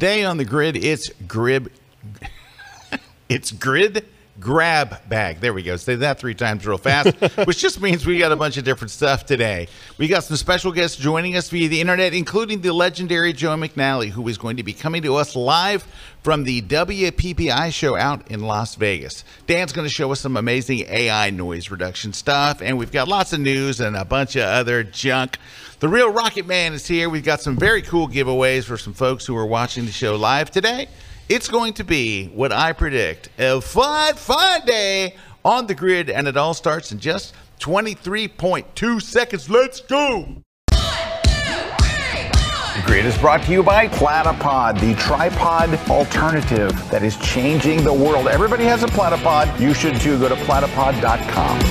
Today on the grid, it's grid grab bag. There we go. Say that 3 times real fast, which just means we got a bunch of different stuff today. We got some special guests joining us via the internet, including the legendary Joe McNally, who is going to be coming to us live from the WPPI show out in Las Vegas. Dan's going to show us some amazing AI noise reduction stuff, and we've got lots of news and a bunch of other junk. The real Rocket Man is here. We've got some very cool giveaways for some folks who are watching the show live today. It's going to be what I predict, a fun day on the grid, and it all starts in just 23.2 seconds. Let's go. The Grid is brought to you by Platypod, the tripod alternative that is changing the world. Everybody has a Platypod. You should too. Go to platypod.com.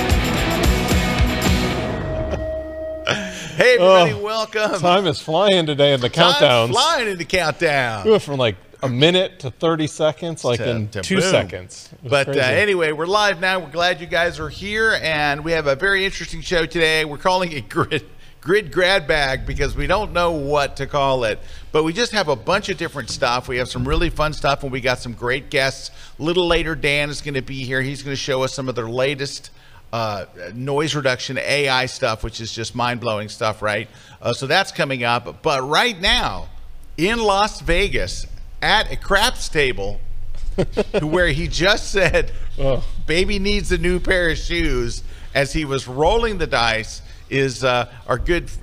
Hey, everybody, welcome. Time is flying today in the countdowns. Flying in the countdown. We went from like a minute to 30 seconds, like in 2 seconds. But anyway, we're live now. We're glad you guys are here, and we have a very interesting show today. We're calling it Grid Grad Bag because we don't know what to call it, but we just have a bunch of different stuff. We have some really fun stuff, and we got some great guests. A little later, Dan is going to be here. He's going to show us some of their latest noise reduction AI stuff, which is just mind-blowing stuff, right? So that's coming up. But right now, in Las Vegas, at a craps table, where he just said, baby needs a new pair of shoes, as he was rolling the dice, is our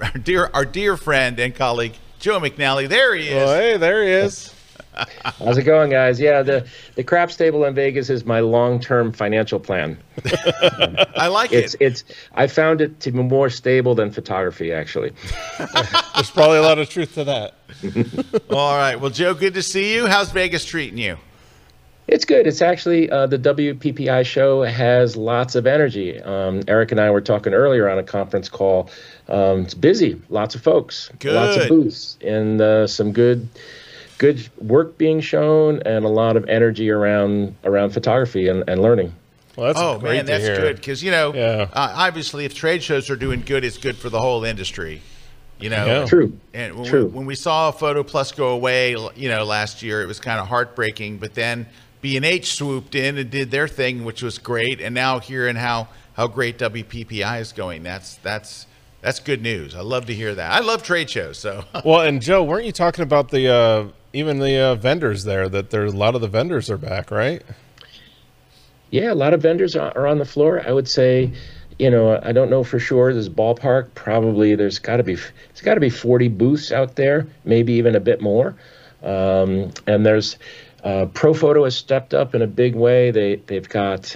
dear friend and colleague, Joe McNally. There he is. Well, hey, there he is. How's it going, guys? Yeah, the craps table in Vegas is my long-term financial plan. I like it. I found it to be more stable than photography, actually. There's probably a lot of truth to that. All right. Well, Joe, good to see you. How's Vegas treating you? It's good. It's actually the WPPI show has lots of energy. Eric and I were talking earlier on a conference call. It's busy. Lots of folks. Good. Lots of booths and some good work being shown, and a lot of energy around photography and learning. Well, that's great man, that's to hear. good because obviously, if trade shows are doing good, it's good for the whole industry. True. And True. When we saw Photo Plus go away, last year, it was kind of heartbreaking. But then B&H swooped in and did their thing, which was great. And now hearing how great WPPI is going, that's good news. I love to hear that. I love trade shows. So well, and Joe, weren't you talking about the even the vendors there? That there's a lot of the vendors are back, right? Yeah, a lot of vendors are on the floor. I would say, I don't know for sure. There's ballpark. Probably there's got to be 40 booths out there, maybe even a bit more. And there's Profoto has stepped up in a big way. They've got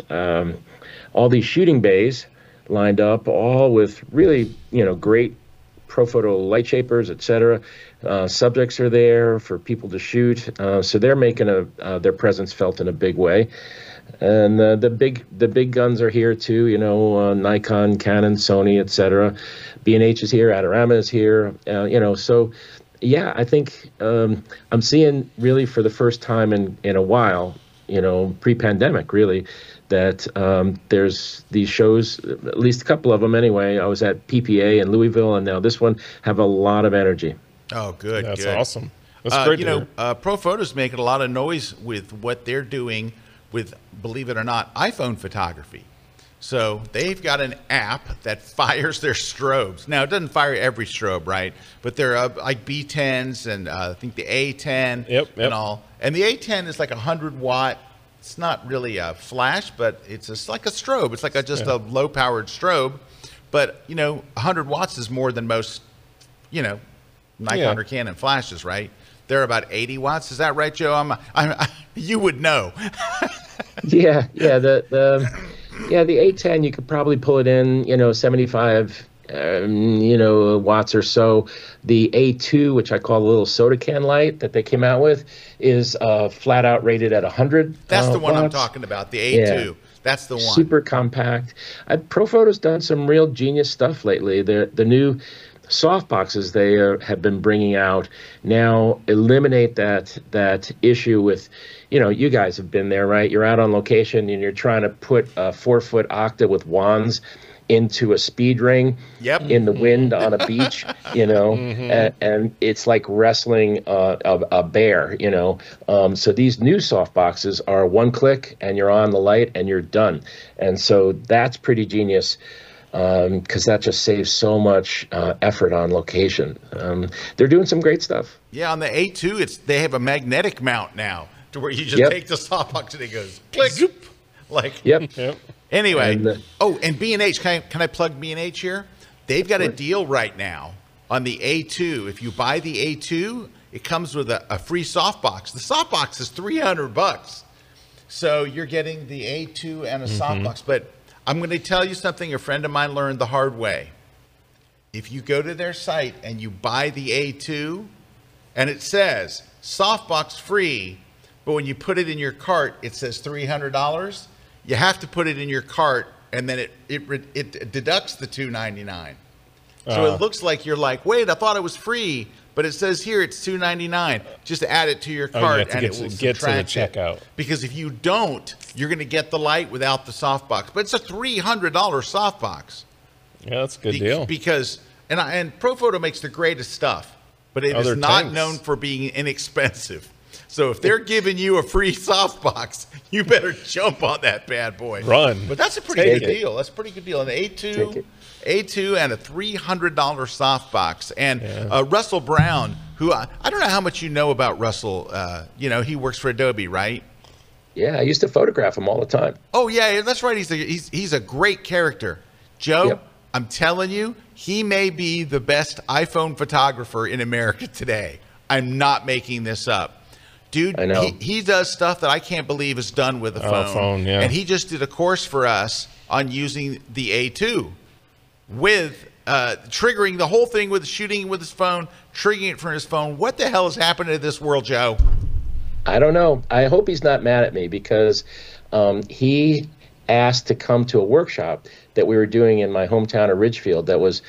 all these shooting bays lined up, all with really great Profoto light shapers, etc. Subjects are there for people to shoot, so they're making their presence felt in a big way. And the big guns are here too. Nikon, Canon, Sony, etc. B&H is here. Adorama is here. So yeah, I think I'm seeing really for the first time in a while, pre-pandemic really, that there's these shows, at least a couple of them anyway. I was at PPA in Louisville, and now this one have a lot of energy. Oh, good. That's good. awesome. That's great. Profoto's making a lot of noise with what they're doing with, believe it or not, iPhone photography. So they've got an app that fires their strobes. Now, it doesn't fire every strobe, right? But they're like B10s and I think the A10 and all. And the A10 is like 100 watt. It's not really a flash, but it's just like a strobe. It's like just a low-powered strobe. But, 100 watts is more than most, Nikon or Canon flashes, right? They're about 80 watts. Is that right, Joe? You would know. Yeah. The A10, you could probably pull it in, 75, watts or so. The A2, which I call a little soda can light that they came out with, is flat out rated at 100. That's the one watts. I'm talking about. The A2. Yeah. That's the one. Super compact. Profoto's done some real genius stuff lately. The new soft boxes they have been bringing out now eliminate that issue with, you guys have been there, right? You're out on location and you're trying to put a 4-foot octa with wands into a speed ring Yep. in the wind on a beach, and it's like wrestling a bear, So these new soft boxes are one click and you're on the light and you're done. And so that's pretty genius. Because that just saves so much effort on location. They're doing some great stuff. Yeah, on the A2, they have a magnetic mount now to where you just take the softbox and it goes click, zoop, like. Yep. Anyway, And, and B&H, can I plug B&H here? They've got a deal right now on the A2. If you buy the A2, it comes with a free softbox. The softbox is $300, so you're getting the A2 and a softbox. But I'm going to tell you something a friend of mine learned the hard way. If you go to their site and you buy the A2 and it says softbox free, but when you put it in your cart, it says $300, you have to put it in your cart and then it deducts the $299. So it looks like you're like, wait, I thought it was free, but it says here it's $299. Just add it to your cart and it will get to the checkout. Because if you don't, you're going to get the light without the softbox. But it's a $300 softbox. Yeah, that's a good deal. Because and Profoto makes the greatest stuff, but it is not known for being inexpensive. So if they're giving you a free softbox, you better jump on that bad boy. Run. But that's a pretty good deal. That's a pretty good deal. An A2 and a $300 softbox. And Russell Brown, who I don't know how much you know about Russell. He works for Adobe, right? Yeah, I used to photograph him all the time. Oh yeah, that's right. He's a great character, Joe. Yep. I'm telling you, he may be the best iPhone photographer in America today. I'm not making this up. Dude, I know. He does stuff that I can't believe is done with a phone. Yeah. And he just did a course for us on using the A2 with triggering the whole thing with shooting with his phone, triggering it from his phone. What the hell has happened to this world, Joe? I don't know. I hope he's not mad at me because he asked to come to a workshop that we were doing in my hometown of Ridgefield that was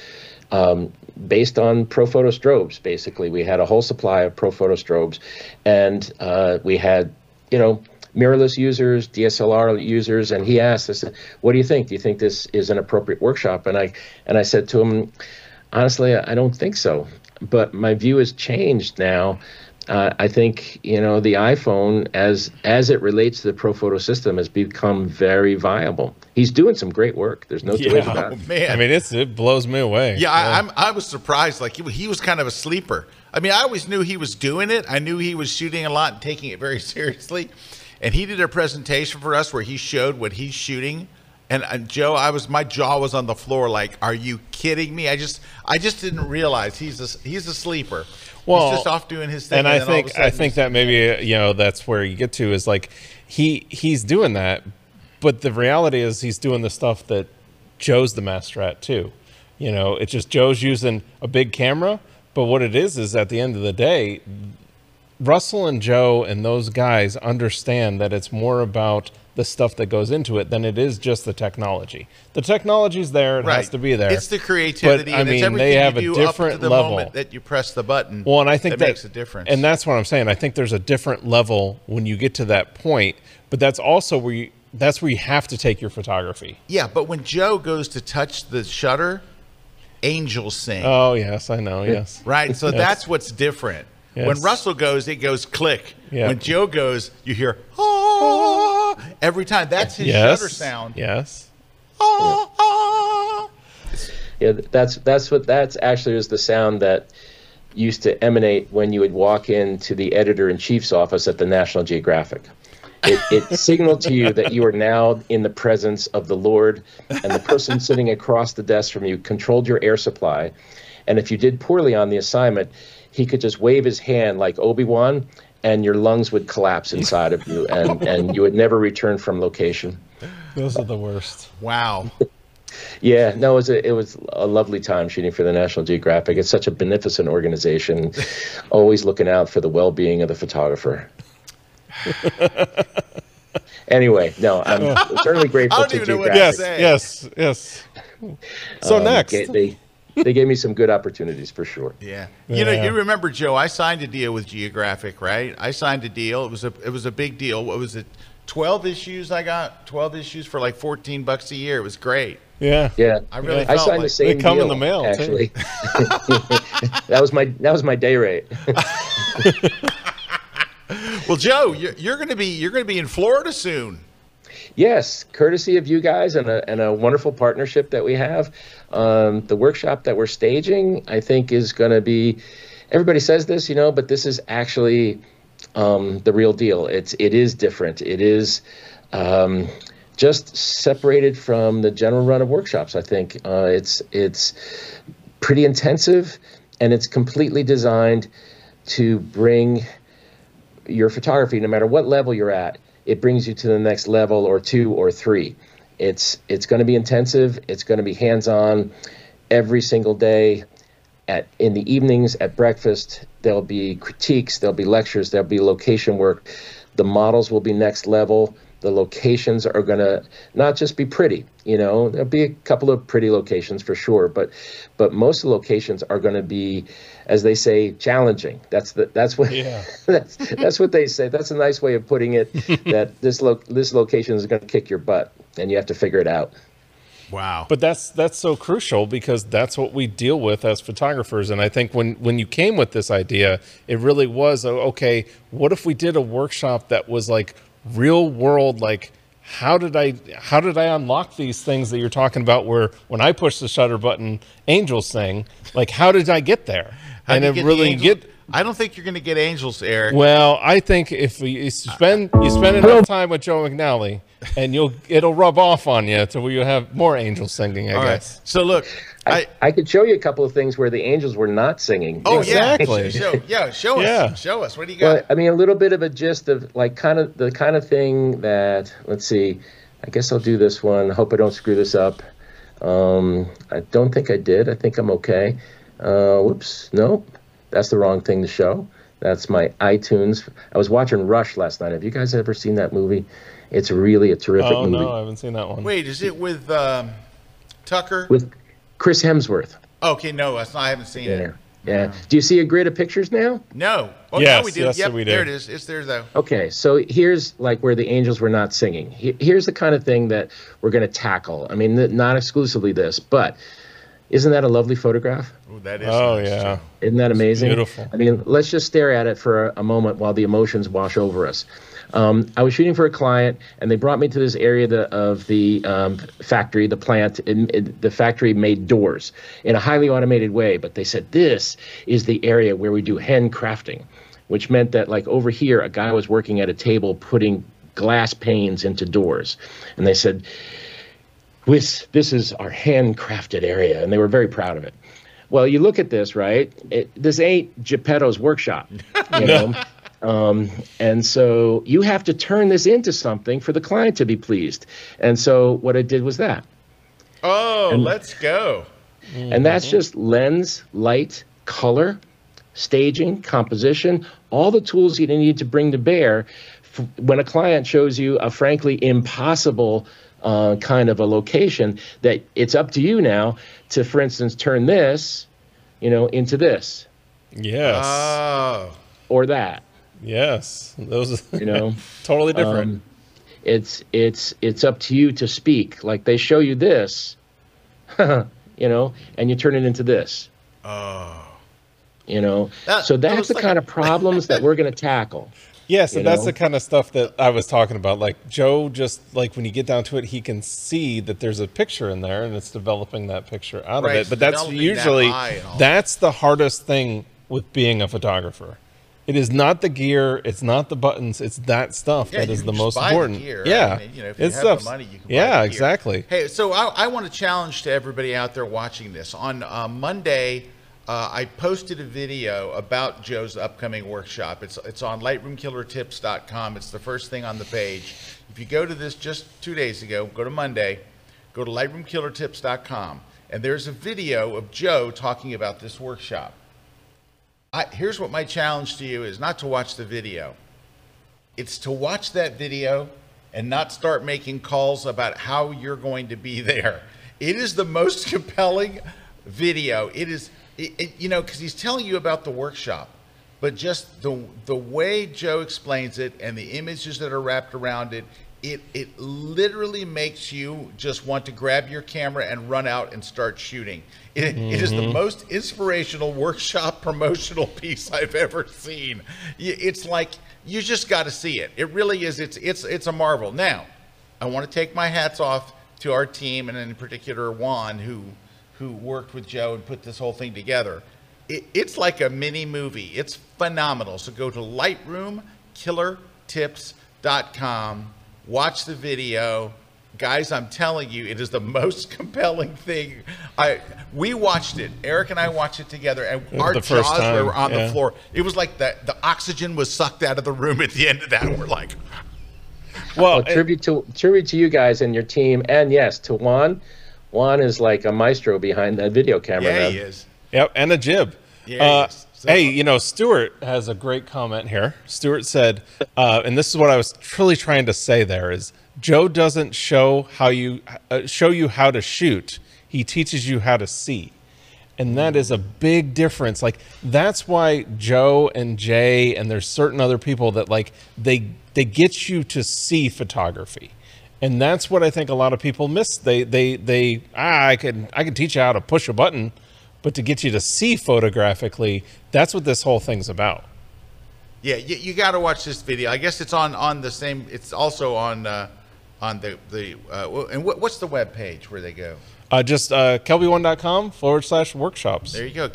based on Profoto strobes. Basically, we had a whole supply of Profoto strobes, and we had, mirrorless users, DSLR users, and he asked us, "What do you think? Do you think this is an appropriate workshop?" And I said to him, honestly, I don't think so. But my view has changed now. I think the iPhone, as it relates to the Profoto system, has become very viable. He's doing some great work. There's no two ways about it. Man. I mean, it blows me away. Yeah, I was surprised. Like he was kind of a sleeper. I mean, I always knew he was doing it. I knew he was shooting a lot and taking it very seriously. And he did a presentation for us where he showed what he's shooting. And Joe, my jaw was on the floor. Like, are you kidding me? I just didn't realize he's a sleeper. Well, he's just off doing his thing. And I think that maybe that's where you get to is like he's doing that, but the reality is he's doing the stuff that Joe's the master at too. It's just Joe's using a big camera, but what it is at the end of the day, Russell and Joe and those guys understand that it's more about the stuff that goes into it than it is just the technology. The technology's there; it has to be there. It's the creativity. But, and it's everything they have you a do different up to the level moment that you press the button. Well, and I think that makes a difference. And that's what I'm saying. I think there's a different level when you get to that point. But that's also where you have to take your photography. Yeah, but when Joe goes to touch the shutter, angels sing. Oh yes, I know. Yes. Right. So that's what's different. Yes. When Russell goes, it goes click. Yeah. When Joe goes, you hear ah every time. That's his shutter sound. Yes. Ah, ah. Yeah, that's actually was the sound that used to emanate when you would walk into the editor-in-chief's office at the National Geographic. It signaled to you that you are now in the presence of the Lord, and the person sitting across the desk from you controlled your air supply. And if you did poorly on the assignment, he could just wave his hand like Obi-Wan, and your lungs would collapse inside of you, and you would never return from location. Those are the worst. Wow. Yeah, no, it was a lovely time shooting for the National Geographic. It's such a beneficent organization, always looking out for the well-being of the photographer. Anyway, no, I'm certainly grateful to Geographic. Yes. So next. They gave me some good opportunities for sure. Yeah. You remember, Joe, I signed a deal with Geographic, right? I signed a deal. It was a big deal. What was it? 12 issues I got? 12 issues for like $14 a year. It was great. Yeah. Yeah, I really I felt signed the like same they come in deal, the mail, too. actually. that was my day rate. Well, Joe, you're going to be in Florida soon. Yes, courtesy of you guys and a wonderful partnership that we have. The workshop that we're staging, I think, is going to be. Everybody says this, but this is actually the real deal. It is different. It is just separated from the general run of workshops. I think it's pretty intensive, and it's completely designed to bring your photography, no matter what level you're at, it brings you to the next level or 2 or 3. It's going to be intensive. It's going to be hands-on every single day. In the evenings at breakfast, there'll be critiques, there'll be lectures, there'll be location work. The models will be next level. The locations are going to not just be pretty, there'll be a couple of pretty locations for sure, but most of the locations are going to be, as they say, challenging. That's what that's what they say. That's a nice way of putting it. That this location is going to kick your butt, and you have to figure it out. Wow. But that's so crucial, because that's what we deal with as photographers. And I think when you came with this idea, it really was, okay, what if we did a workshop that was like real world, like how did I unlock these things that you're talking about, where when I push the shutter button, angels sing, like how did I get there? I don't think you're going to get angels, Eric. Well, I think if you spend enough time with Joe McNally, and it'll rub off on you to where you have more angels singing, I guess. Right. So look, I could show you a couple of things where the angels were not singing. Oh, exactly. Show us. Show us. What do you got? Well, I mean, a little bit of a gist of like the kind of thing that, let's see, I guess I'll do this one. Hope I don't screw this up. I don't think I did. I think I'm okay. Whoops. Nope. That's the wrong thing to show. That's my iTunes. I was watching Rush last night. Have you guys ever seen that movie? It's really a terrific movie. Oh, no, I haven't seen that one. Wait, is it with Tucker? With Chris Hemsworth. Okay, no, I haven't seen it. Yeah. Do you see a grid of pictures now? No. Oh, Yes, now we do. yes, Yep, we do. there it is. It's there, though. Okay, so here's like where the angels were not singing. Here's the kind of thing that we're going to tackle. I mean, not exclusively this, but isn't that a lovely photograph? Ooh, that is. Oh, nice, yeah. too. Isn't that amazing? beautiful. I mean, let's just stare at it for a moment while the emotions wash over us. I was shooting for a client, and they brought me to this area of the factory, the plant. The factory made doors in a highly automated way, but they said, this is the area where we do handcrafting, which meant that, like, over here, a guy was working at a table putting glass panes into doors. And they said, this is our handcrafted area, and they were very proud of it. Well, you look at this, right? This ain't Geppetto's workshop, you know? And so you have to turn this into something for the client to be pleased. And so what I did was that. Oh, let's go. And that's just lens, light, color, staging, composition, all the tools you need to bring to bear when a client shows you a frankly impossible kind of a location, that it's up to you now to, for instance, turn this, into this. Yes. Oh. Or that. Yes. Those, Totally different. It's up to you to speak. Like, they show you this, and you turn it into this. Oh. So that's the kind of problems that we're going to tackle. Yes, and that's the kind of stuff that I was talking about. Like, Joe, just like when you get down to it, he can see that there's a picture in there, and it's developing that picture out of it. But that's usually, that's the hardest thing with being a photographer. It is not the gear, it's not the buttons, it's that stuff that is the most important. Gear, yeah, if you have the money, you can buy the gear. Exactly. Hey, so I want to challenge to everybody out there watching this. On Monday, I posted a video about Joe's upcoming workshop. It's on lightroomkillertips.com. It's the first thing on the page. If you go to this just 2 days ago, go to Monday, go to lightroomkillertips.com, and there's a video of Joe talking about this workshop. Here's what my challenge to you is: not to watch the video. It's to watch that video and not start making calls about how you're going to be there. It is the most compelling video. It is, because he's telling you about the workshop, but just the way Joe explains it and the images that are wrapped around it, it literally makes you just want to grab your camera and run out and start shooting. It is the most inspirational workshop promotional piece I've ever seen. It's like, you just got to see it. It really is. It's a marvel. Now, I want to take my hats off to our team, and in particular Juan, who worked with Joe and put this whole thing together. It's like a mini movie. It's phenomenal. So go to lightroomkillertips.com, watch the video. Guys, I'm telling you, it is the most compelling thing. We watched it. Eric and I watched it together, and our jaws were on the floor. It was like the oxygen was sucked out of the room at the end of that. And we're like, well, tribute to you guys and your team, and yes, to Juan. Juan is like a maestro behind that video camera. Yeah, he is. Yep, and a jib. Yeah, hey, you know, Stuart has a great comment here. Stuart said, and this is what I was truly trying to say there, is Joe doesn't show you how to shoot. He teaches you how to see. And that is a big difference. Like, that's why Joe and Jay, and there's certain other people that, like, they get you to see photography. And that's what I think a lot of people miss. I can teach you how to push a button, but to get you to see photographically, that's what this whole thing's about. Yeah, you got to watch this video. I guess it's on the same. It's also on the and what's the web page where they go? Just kelby1.com/workshops. There you go,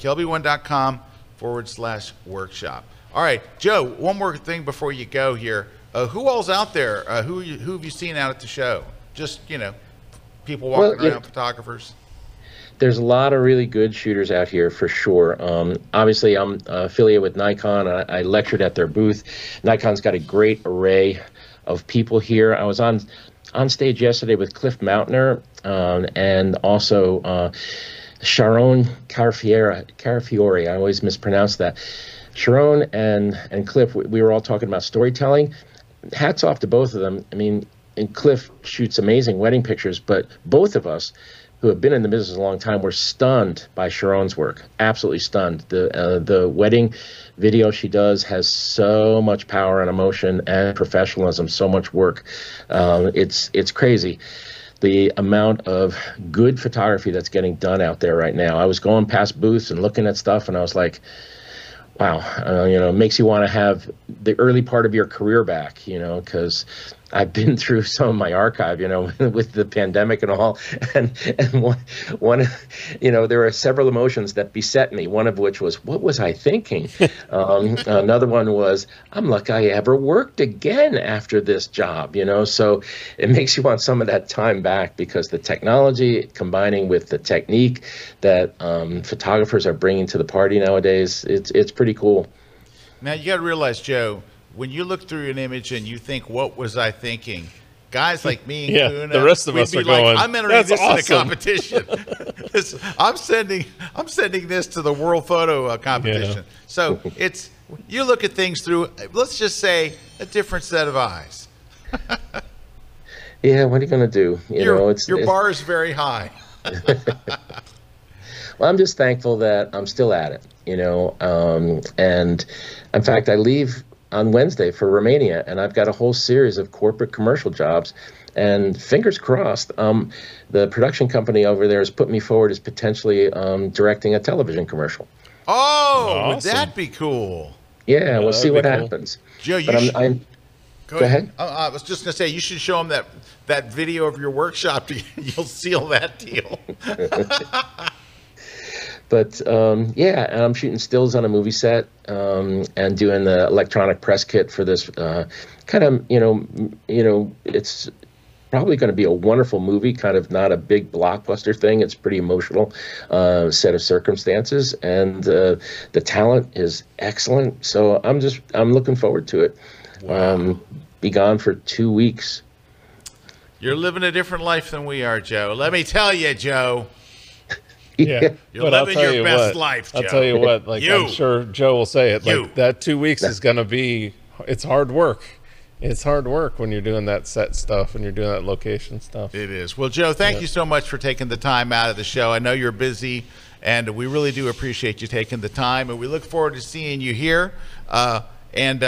kelby1.com/workshop. All right, Joe. One more thing before you go here. Who all's out there? Who have you seen out at the show? Just, you know, people walking around, photographers. There's a lot of really good shooters out here for sure. Obviously, I'm affiliated with Nikon. I lectured at their booth. Nikon's got a great array of people here. I was on stage yesterday with Cliff Mountner and also Sharon Carafiore. I always mispronounce that. Sharon and Cliff, we were all talking about storytelling. Hats off to both of them. I mean, and Cliff shoots amazing wedding pictures, but both of us who have been in the business a long time were stunned by Sharon's work. Absolutely stunned. The wedding video she does has so much power and emotion and professionalism, so much work. It's crazy, the amount of good photography that's getting done out there right now. I was going past booths and looking at stuff, and I was like, wow, you know, it makes you want to have the early part of your career back, you know, because I've been through some of my archive, you know, with the pandemic and all, and one, you know, there are several emotions that beset me. One of which was, what was I thinking? Another one was, I'm lucky I ever worked again after this job, you know. So it makes you want some of that time back, because the technology combining with the technique that photographers are bringing to the party nowadays, it's pretty cool. Now you got to realize, Joe, when you look through an image and you think, what was I thinking? Guys like me and Kuna, the rest of us are going, I'm entering this awesome. in a competition. I'm sending this to the World Photo competition. Yeah. So it's, you look at things through, let's just say, a different set of eyes. Yeah, what are you going to do? Your bar is very high. Well, I'm just thankful that I'm still at it, you know. And in fact, I leave on Wednesday for Romania, and I've got a whole series of corporate commercial jobs, and fingers crossed, the production company over there has put me forward as potentially directing a television commercial. Oh, awesome. Would that be cool? Yeah, we'll see what happens. Joe, go ahead. I was just going to say, you should show them that video of your workshop. You'll seal that deal. But yeah, and I'm shooting stills on a movie set and doing the electronic press kit for this kind of, you know, it's probably going to be a wonderful movie, kind of not a big blockbuster thing. It's pretty emotional set of circumstances, and the talent is excellent. So I'm looking forward to it. Wow. Be gone for 2 weeks. You're living a different life than we are, Joe. Let me tell you, Joe. Yeah, You're living your best life, Joe. I'll tell you what, like, I'm sure Joe will say it, like, that 2 weeks is going to be, it's hard work. It's hard work when you're doing that set stuff and you're doing that location stuff. It is. Well, Joe, thank you so much for taking the time out of the show. I know you're busy, and we really do appreciate you taking the time, and we look forward to seeing you here. And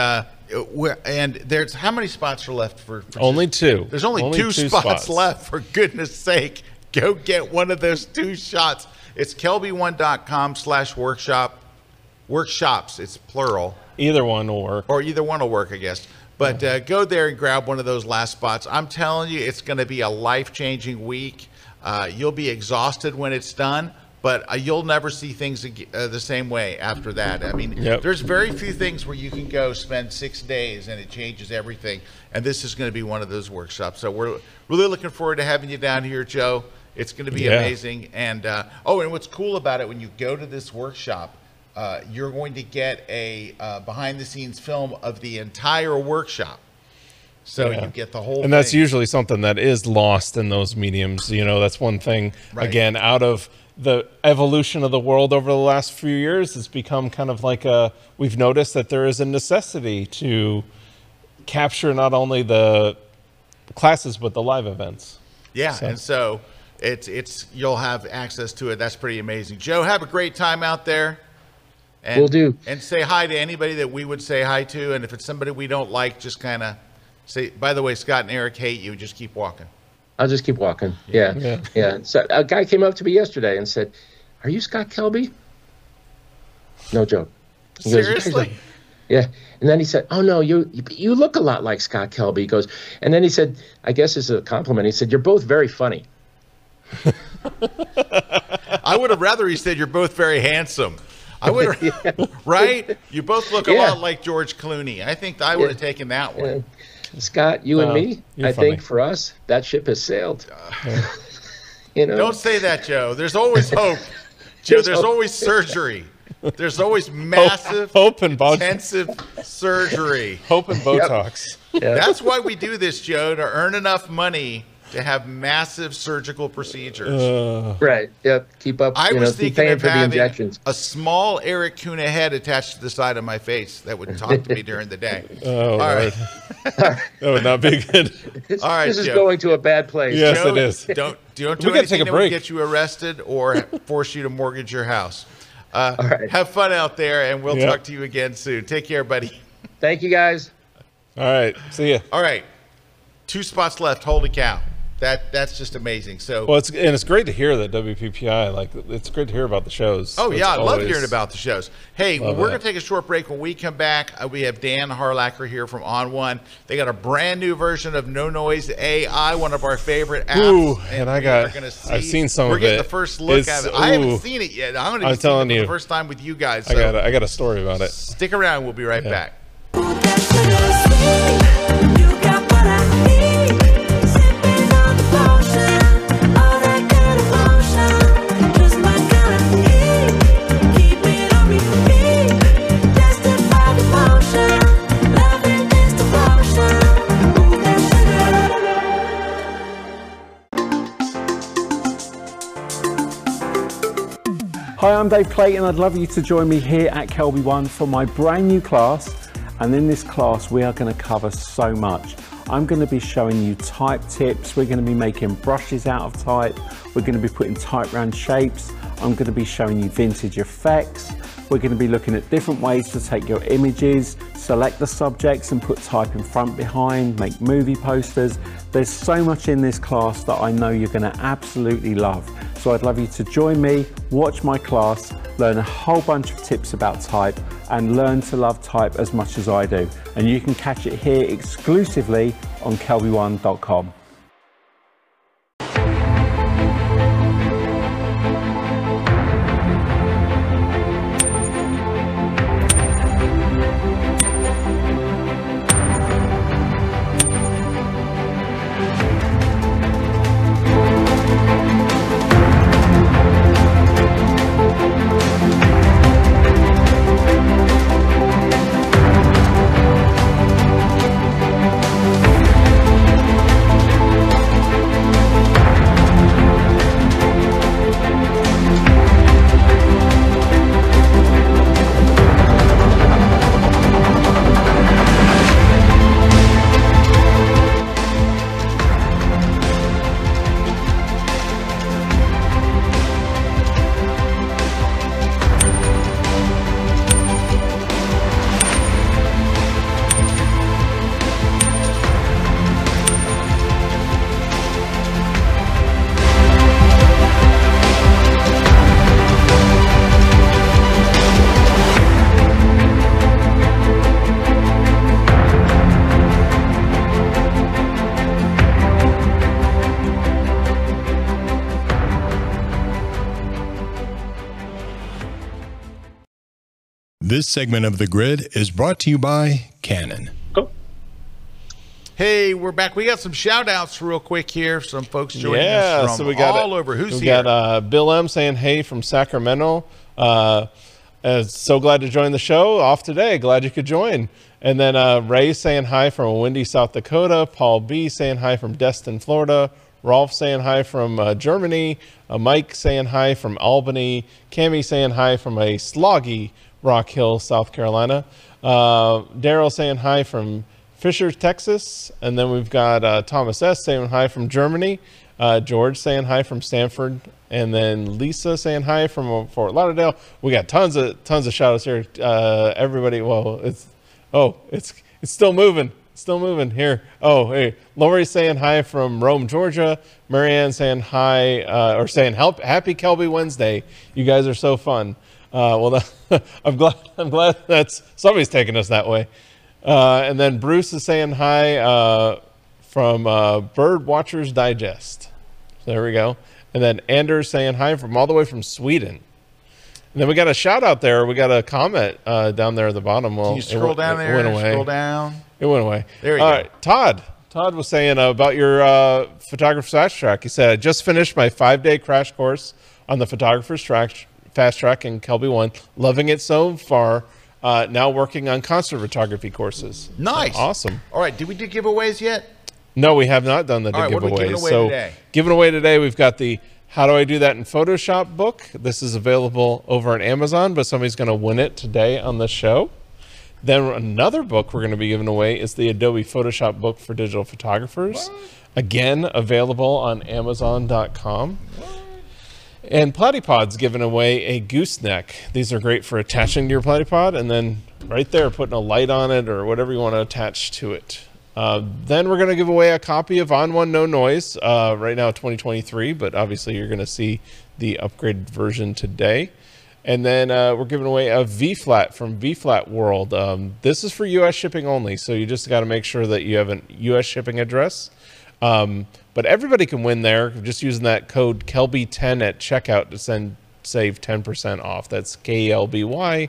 And there's how many spots are left for Only two. There's only two spots left, for goodness sake. Go get one of those 2 shots. It's kelby1.com/workshop. Workshops, it's plural. Either one will work. Or either one will work, I guess. But go there and grab one of those last spots. I'm telling you, it's going to be a life-changing week. You'll be exhausted when it's done, but you'll never see things the same way after that. I mean, there's very few things where you can go spend 6 days and it changes everything. And this is going to be one of those workshops. So we're really looking forward to having you down here, Joe. It's going to be amazing. And and what's cool about it, when you go to this workshop, you're going to get a behind-the-scenes film of the entire workshop. So you get the whole thing. And that's usually something that is lost in those mediums. You know, that's one thing, again, out of the evolution of the world over the last few years, it's become kind of like we've noticed that there is a necessity to capture not only the classes, but the live events. Yeah, and so it's you'll have access to it. That's pretty amazing. Joe, have a great time out there. And, will do. And say hi to anybody that we would say hi to. And if it's somebody we don't like, just kind of say, by the way, Scott and Eric hate you. Just keep walking. I'll just keep walking. Yeah. So a guy came up to me yesterday and said, "Are you Scott Kelby?" No joke. He Seriously? Goes, yeah. And then he said, "Oh no, you look a lot like Scott Kelby." He goes, and then he said, I guess as a compliment, he said, "You're both very funny." I would have rather he said you're both very handsome. I would have, right? You both look a lot like George Clooney. I think I would have taken that one. Scott, you and me, I think for us, that ship has sailed. You know? Don't say that, Joe. There's always hope. Joe, there's always surgery. There's always massive, hope and intensive surgery. Hope and Botox. That's why we do this, Joe, to earn enough money to have massive surgical procedures. Right. Yep. Keep up. I was thinking of for the having injections. a small Eric Kuna head attached to the side of my face that would talk to me during the day. All right. That would not be good. All right, this is Joe. going to a bad place. Yes, Joe, it is. Don't do We gotta anything take a that would break. get you arrested or force you to mortgage your house. All right. Have fun out there, and we'll talk to you again soon. Take care, buddy. Thank you, guys. All right. See ya. All right. 2 spots left. Holy cow. That's just amazing. So Well, it's great to hear that WPPI, it's great to hear about the shows. Oh, yeah, I love always- hearing about the shows. Hey, we're going to take a short break. When we come back, we have Dan Harlacher here from On One. They got a brand new version of No Noise AI, one of our favorite apps. Ooh, and I've seen some We're of getting it. the first look at it. I haven't seen it yet. I'm going to see it for the first time with you guys. So I got a story about it. stick around. We'll be right back. Hi, I'm Dave Clayton. I'd love you to join me here at Kelby One for my brand new class. And in this class, we are going to cover so much. I'm going to be showing you type tips. We're going to be making brushes out of type. We're going to be putting type round shapes. I'm going to be showing you vintage effects. We're going to be looking at different ways to take your images, select the subjects and put type in front, behind, make movie posters. There's so much in this class that I know you're going to absolutely love. So I'd love you to join me, watch my class, learn a whole bunch of tips about type and learn to love type as much as I do. And you can catch it here exclusively on kelby1.com. This segment of The Grid is brought to you by Canon. Cool. Hey, we're back. We got some shout outs real quick here. Some folks joining us from so we got all over. Who's we here? got Bill M saying hey from Sacramento. So glad to join the show. Off today. Glad you could join. And then Ray saying hi from Windy, South Dakota. Paul B saying hi from Destin, Florida. Rolf saying hi from Germany. Mike saying hi from Albany. Cami saying hi from a sloggy Rock Hill, South Carolina. Daryl saying hi from Fisher, Texas. And then we've got Thomas S saying hi from Germany. George saying hi from Stanford. And then Lisa saying hi from Fort Lauderdale. We got tons of shout outs here. Everybody, well, it's still moving. Still moving here. Oh, hey, Lori saying hi from Rome, Georgia. Marianne saying hi, or saying happy Kelby Wednesday. You guys are so fun. Well, I'm glad that's somebody's taking us that way. And then Bruce is saying hi from Bird Watchers Digest. So there we go. And then Anders saying hi from all the way from Sweden. And then we got a shout out there. We got a comment down there at the bottom. Well, Can you scroll down there? It went away. Scroll down. It went away. There you go. All right, Todd was saying about your photographer's fast track. He said, I just finished my 5-day crash course on the photographer's fast track in Kelby One. Loving it so far. Now working on concert photography courses. Nice. So, awesome. All right. Did we do giveaways yet? No, we have not done the All right, what are we giving giveaways. away So today? giving away today, we've got the How Do I Do That in Photoshop book. This is available over on Amazon, but somebody's going to win it today on the show. Then another book we're going to be giving away is the Adobe Photoshop book for digital photographers. What? Again, available on Amazon.com. And Platypod's giving away a gooseneck. These are great for attaching to your Platypod, and then right there, putting a light on it or whatever you want to attach to it. Then we're going to give away a copy of On One No Noise, right now 2023, but obviously you're going to see the upgraded version today. And then we're giving away a V-Flat from V-Flat World. This is for U.S. shipping only, so you just got to make sure that you have a U.S. shipping address. But everybody can win there, just using that code KELBY10 at checkout to save 10% off. That's KELBY10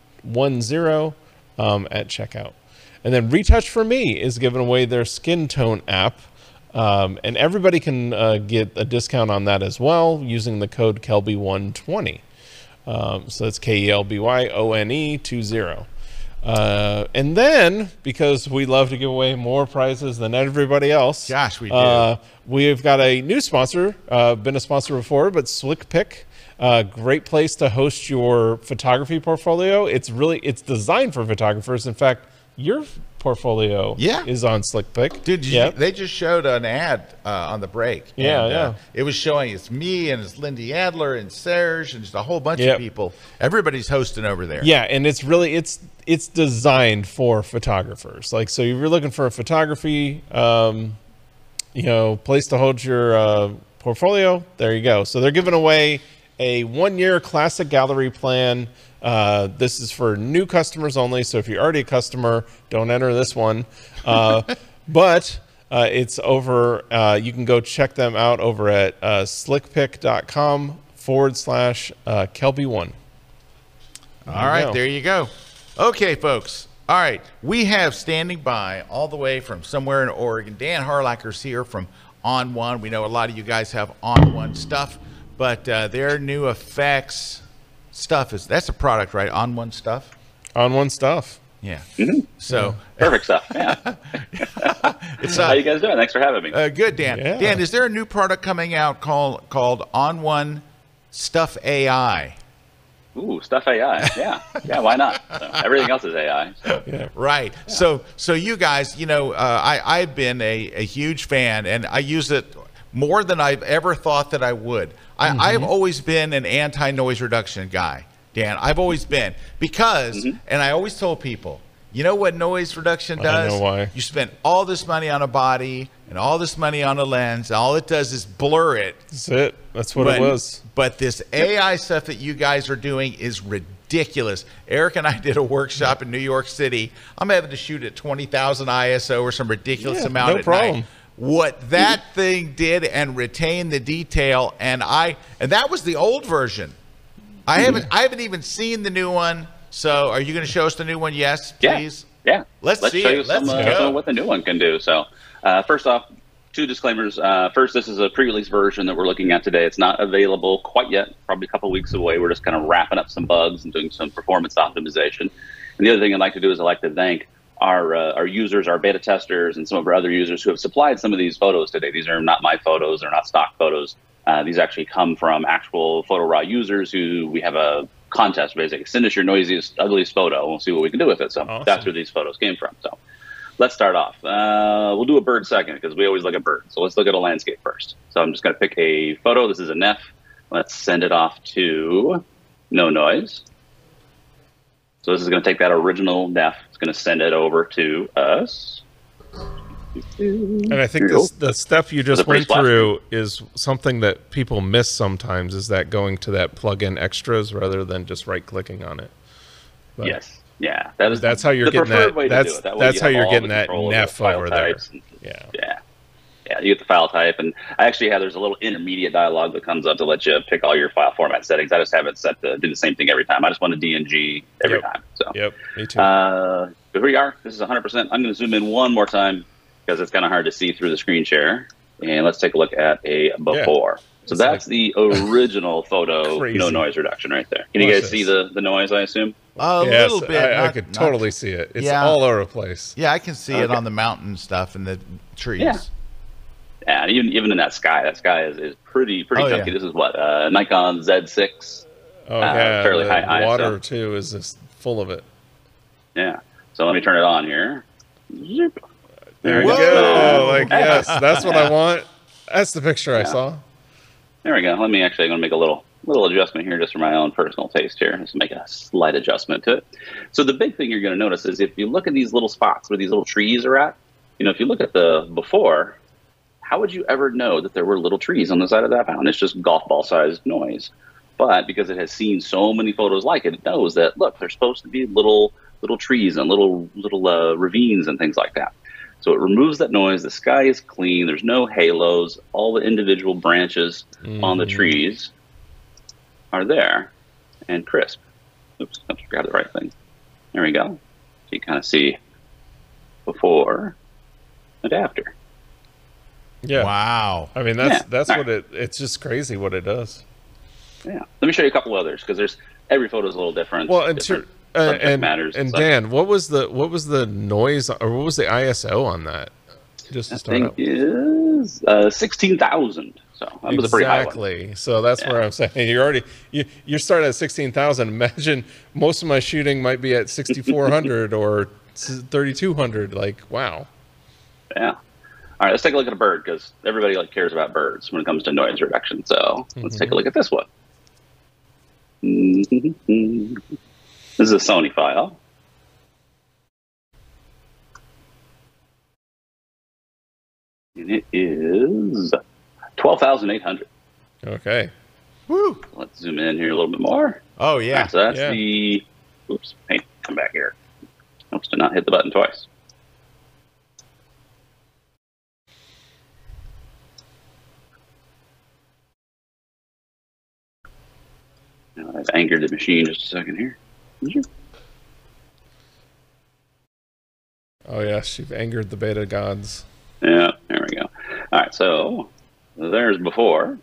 at checkout. And then Retouch For Me is giving away their skin tone app. And everybody can get a discount on that as well using the code KELBY120. So it's KELBYONE20. And then, because we love to give away more prizes than everybody else. Gosh, we do. We've got a new sponsor, been a sponsor before, but SlickPick. Great place to host your photography portfolio. It's designed for photographers. In fact, your portfolio is on SlickPick. Dude, they just showed an ad on the break. Yeah. It was showing it's me and it's Lindy Adler and Serge and just a whole bunch of people. Everybody's hosting over there. Yeah, and it's designed for photographers. Like, so if you're looking for a photography, place to hold your portfolio, there you go. So they're giving away a 1-year classic gallery plan. This is for new customers only, so if you're already a customer, don't enter this one. But it's over, you can go check them out over at slickpick.com/Kelby1. All right, there you go. Okay, folks. All right, we have standing by all the way from somewhere in Oregon. Dan Harlacher's here from On One. We know a lot of you guys have On One stuff, but their new effects stuff that's a product, right? On One stuff. On One stuff. Yeah. Mm-hmm. So perfect stuff. Yeah. How you guys doing? Thanks for having me. Good, Dan. Yeah. Dan, is there a new product coming out called On One Stuff AI? Ooh, Stuff AI. Yeah. Yeah, why not? So, everything else is AI. So. Yeah. Right. Yeah. So you guys, I've been a huge fan, and I use it more than I've ever thought that I would. I've always been an anti-noise reduction guy, Dan. I've always been, because, and I always told people, you know what noise reduction does? I know why. You spend all this money on a body and all this money on a lens. And all it does is blur it. That's it. That's what it was. But this AI stuff that you guys are doing is ridiculous. Eric and I did a workshop in New York City. I'm having to shoot at 20,000 ISO or some ridiculous amount no at problem. night. What that thing did and retain the detail, and that was the old version. I haven't even seen the new one. So are you going to show us the new one? Yes, Yeah. please. Yeah. Let's see show it. you Let's some go. of what the new one can do. So first off, 2 disclaimers. First, this is a pre-release version that we're looking at today. It's not available quite yet, probably a couple weeks away. We're just kind of wrapping up some bugs and doing some performance optimization. And the other thing I'd like to do is I'd like to thank our users, our beta testers, and some of our other users who have supplied some of these photos today. These are not my photos. They're not stock photos. These actually come from actual PhotoRaw users who we have a contest, basically. Send us your noisiest, ugliest photo, and we'll see what we can do with it. So Awesome. That's where these photos came from. So let's start off. We'll do a bird second because we always look at birds. So let's look at a landscape first. So I'm just going to pick a photo. This is a Neff. Let's send it off to No Noise. So this is going to take that original Neff. It's going to send it over to us. And I think the step you just went through is something that people miss sometimes, is that going to that plug-in extras rather than just right-clicking on it. But Yes. Yeah. that's how you're getting that. That's how you're getting that Neff over there. Yeah. Yeah, you get the file type, and I actually have, there's a little intermediate dialog that comes up to let you pick all your file format settings. I just have it set to do the same thing every time. I just want a DNG every time. So, Yep, me too. But here we are. This is 100%. I'm going to zoom in one more time because it's kind of hard to see through the screen share. And let's take a look at a before. So It's that's the original photo, Crazy. no noise reduction right there. Can you guys see the noise, I assume? A Yes, little bit. I not- could not- totally see it. It's Yeah. all over the place. Yeah, I can see it Okay. on the mountain stuff and the trees. Yeah. Yeah, even in that sky is pretty Oh, chunky. yeah. This is what Nikon Z6. Oh yeah, fairly the high ISO. water too is just full of it. Yeah. So let me turn it on here. Zoop. There you Whoa. go. Like yes, that's what I want. That's the picture I saw. There we go. Let me actually, I'm going to make a little adjustment here just for my own personal taste here. Just make a slight adjustment to it. So the big thing you're going to notice is if you look at these little spots where these little trees are at, if you look at the before, how would you ever know that there were little trees on the side of that mountain? It's just golf ball sized noise. But because it has seen so many photos like it, it knows that, look, there's supposed to be little trees and little ravines and things like that. So it removes that noise. The sky is clean. There's no halos. All the individual branches on the trees are there and crisp. Oops, I grabbed the right thing. There we go. So you kind of see before and after. Yeah. Wow. I mean that's what it's just crazy what it does. Yeah. Let me show you a couple others because every photo is a little different. Well, different subject matters and such. Dan, what was the noise or what was the ISO on that? Just to That start thing out. is 16,000. So that was a pretty high one. Exactly. So that's where I'm saying you're starting at 16,000. Imagine most of my shooting might be at 6,400 or 3,200. Like wow. Yeah. All right, let's take a look at a bird because everybody cares about birds when it comes to noise reduction. So let's take a look at this one. This is a Sony file. And it is 12,800. Okay. Woo. Let's zoom in here a little bit more. Oh, yeah. So that's Yeah. oops, hey, come back here. Oops, did not hit the button twice. Now I've anchored the machine just a second here. Oh yes, you've angered the beta gods. Yeah, there we go. All right, so there's before.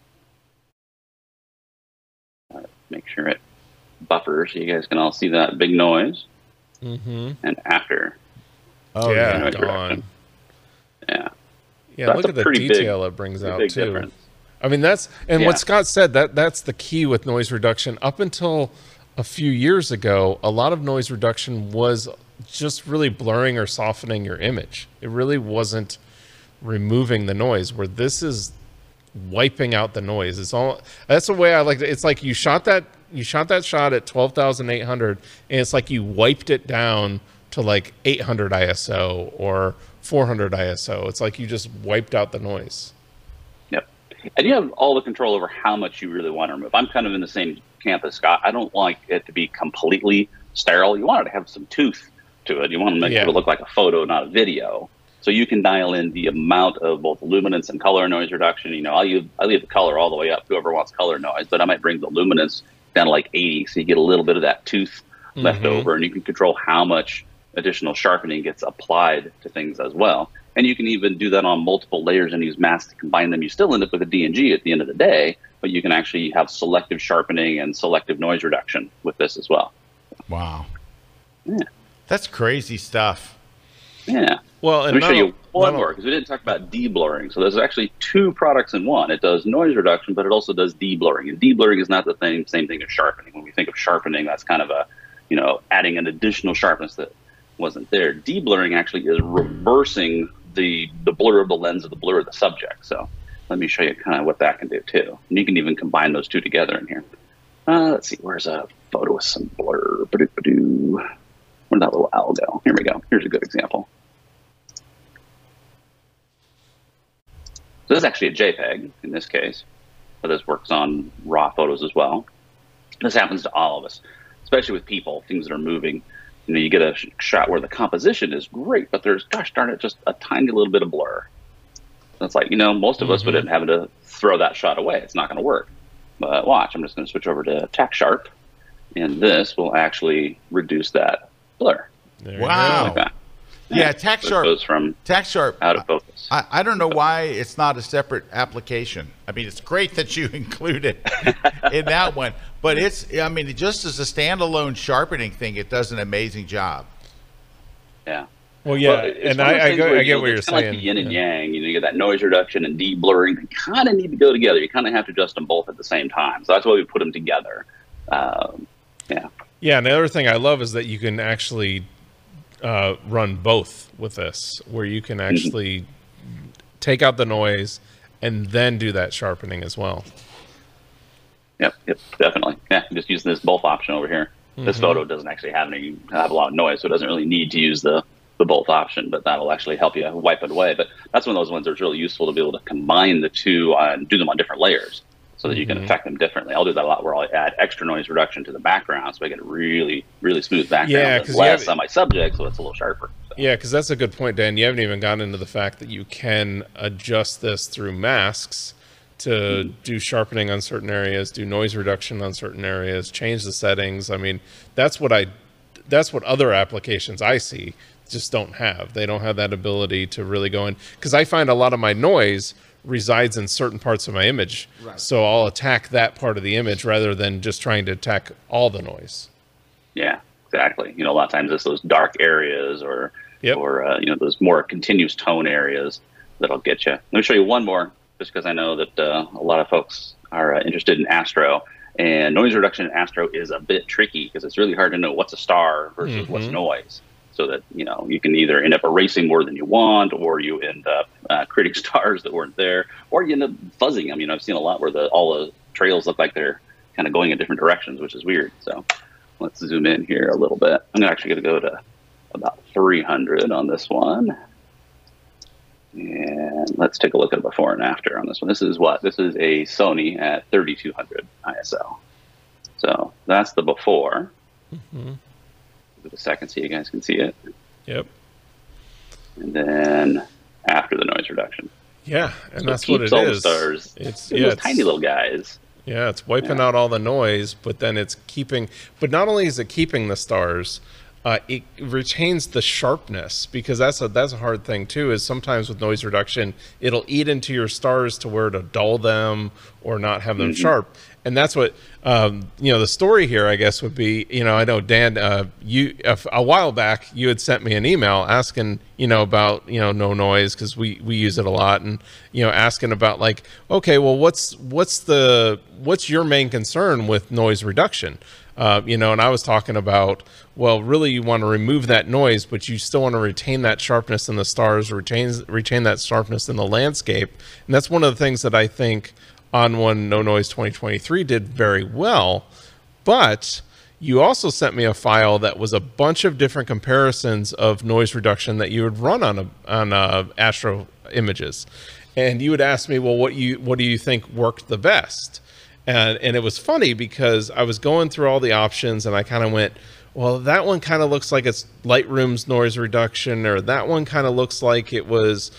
Make sure it buffers so you guys can all see that big noise. Mm-hmm. And after. Oh, yeah, noise gone. reduction. Yeah. Yeah, That's look a at the pretty detail it brings pretty out big too. difference. I mean what Yeah. Scott said, that's the key with noise reduction. Up until a few years ago, a lot of noise reduction was just really blurring or softening your image. It really wasn't removing the noise, where this is wiping out the noise. That's the way I like it. It's like you shot that shot at 12,800 and it's like you wiped it down to like 800 ISO or 400 ISO. It's like you just wiped out the noise. Yep. And you have all the control over how much you really want to remove. I'm kind of in the same camp as Scott. I don't like it to be completely sterile. You want it to have some tooth to it. You want to make it look like a photo, not a video. So you can dial in the amount of both luminance and color noise reduction. I leave the color all the way up, whoever wants color noise, but I might bring the luminance down to like 80, so you get a little bit of that tooth left over, and you can control how much additional sharpening gets applied to things as well. And you can even do that on multiple layers and use masks to combine them. You still end up with a DNG at the end of the day, but you can actually have selective sharpening and selective noise reduction with this as well. Wow. Yeah. That's crazy stuff. Yeah. Well, let me show you one more, because we didn't talk about deblurring. So there's actually two products in one. It does noise reduction, but it also does deblurring. And deblurring is not the same thing as sharpening. When we think of sharpening, that's kind of a, adding an additional sharpness that wasn't there. Deblurring actually is reversing the blur of the lens of the blur of the subject. So let me show you kind of what that can do too. And you can even combine those two together in here. Let's see, where's a photo with some blur? Where'd that little owl go? Here we go. Here's a good example. So this is actually a JPEG in this case, but this works on raw photos as well. This happens to all of us, especially with people, things that are moving. You get a shot where the composition is great, but there's, gosh darn it, just a tiny little bit of blur. So it's like, most of us would end up having to throw that shot away. It's not going to work. But watch, I'm just going to switch over to TacSharp, and this will actually reduce that blur. Wow. Like that. Yeah, TacSharp So it goes from TacSharp out of focus. I don't know why it's not a separate application. I mean, it's great that you include it in that one, but just as a standalone sharpening thing, it does an amazing job. Yeah. Well, yeah, and I get what you're it's saying. Like the yin and yang. You get that noise reduction and deblurring. They kind of need to go together. You kind of have to adjust them both at the same time. So that's why we put them together. Yeah. Yeah, and the other thing I love is that you can actually run both with this, where you can actually take out the noise and then do that sharpening as well. Yep, definitely. Yeah, I'm just using this both option over here. This photo doesn't actually have a lot of noise, so it doesn't really need to use the both option, but that'll actually help you wipe it away. But that's one of those ones that's really useful to be able to combine the two and do them on different layers so that you can affect them differently. I'll do that a lot where I'll add extra noise reduction to the background so I get a really, really smooth background. Yeah, because less on my subject, so it's a little sharper. So. Yeah, because that's a good point, Dan. You haven't even gotten into the fact that you can adjust this through masks to do sharpening on certain areas, do noise reduction on certain areas, change the settings. I mean, that's what other applications I see just don't have. They don't have that ability to really go in, because I find a lot of my noise resides in certain parts of my image. Right. So I'll attack that part of the image rather than just trying to attack all the noise. Yeah, exactly. A lot of times it's those dark areas or those more continuous tone areas that'll get you. Let me show you one more, just because I know that a lot of folks are interested in Astro, and noise reduction in Astro is a bit tricky because it's really hard to know what's a star versus what's noise. So that, you can either end up erasing more than you want, or you end up creating stars that weren't there, or you end up fuzzing them. I've seen a lot where all the trails look like they're kind of going in different directions, which is weird. So let's zoom in here a little bit. I'm actually going to go to about 300 on this one. And let's take a look at the before and after on this one. This is a Sony at 3200 ISO. So that's the before. Give it a second so you guys can see it. Yep. And then after the noise reduction. Yeah, and so that's what it all is. The stars. It's those tiny little guys. Yeah, it's wiping out all the noise, but then it's keeping. But not only is it keeping the stars, it retains the sharpness, because that's a hard thing too. Is sometimes with noise reduction, it'll eat into your stars to where to dull them or not have them sharp. And that's what the story here, I guess, would be. I know, Dan, you a while back you had sent me an email asking about no noise, because we use it a lot, and asking about like, okay, well, what's your main concern with noise reduction? And I was talking about, well, really you want to remove that noise, but you still want to retain that sharpness in the stars, retain that sharpness in the landscape. And that's one of the things that I think ON1 No Noise 2023 did very well. But you also sent me a file that was a bunch of different comparisons of noise reduction that you would run on Astro images. And you would ask me, well, what do you think worked the best? And it was funny because I was going through all the options and I kind of went, well, that one kind of looks like it's Lightroom's noise reduction, or that one kind of looks like it was,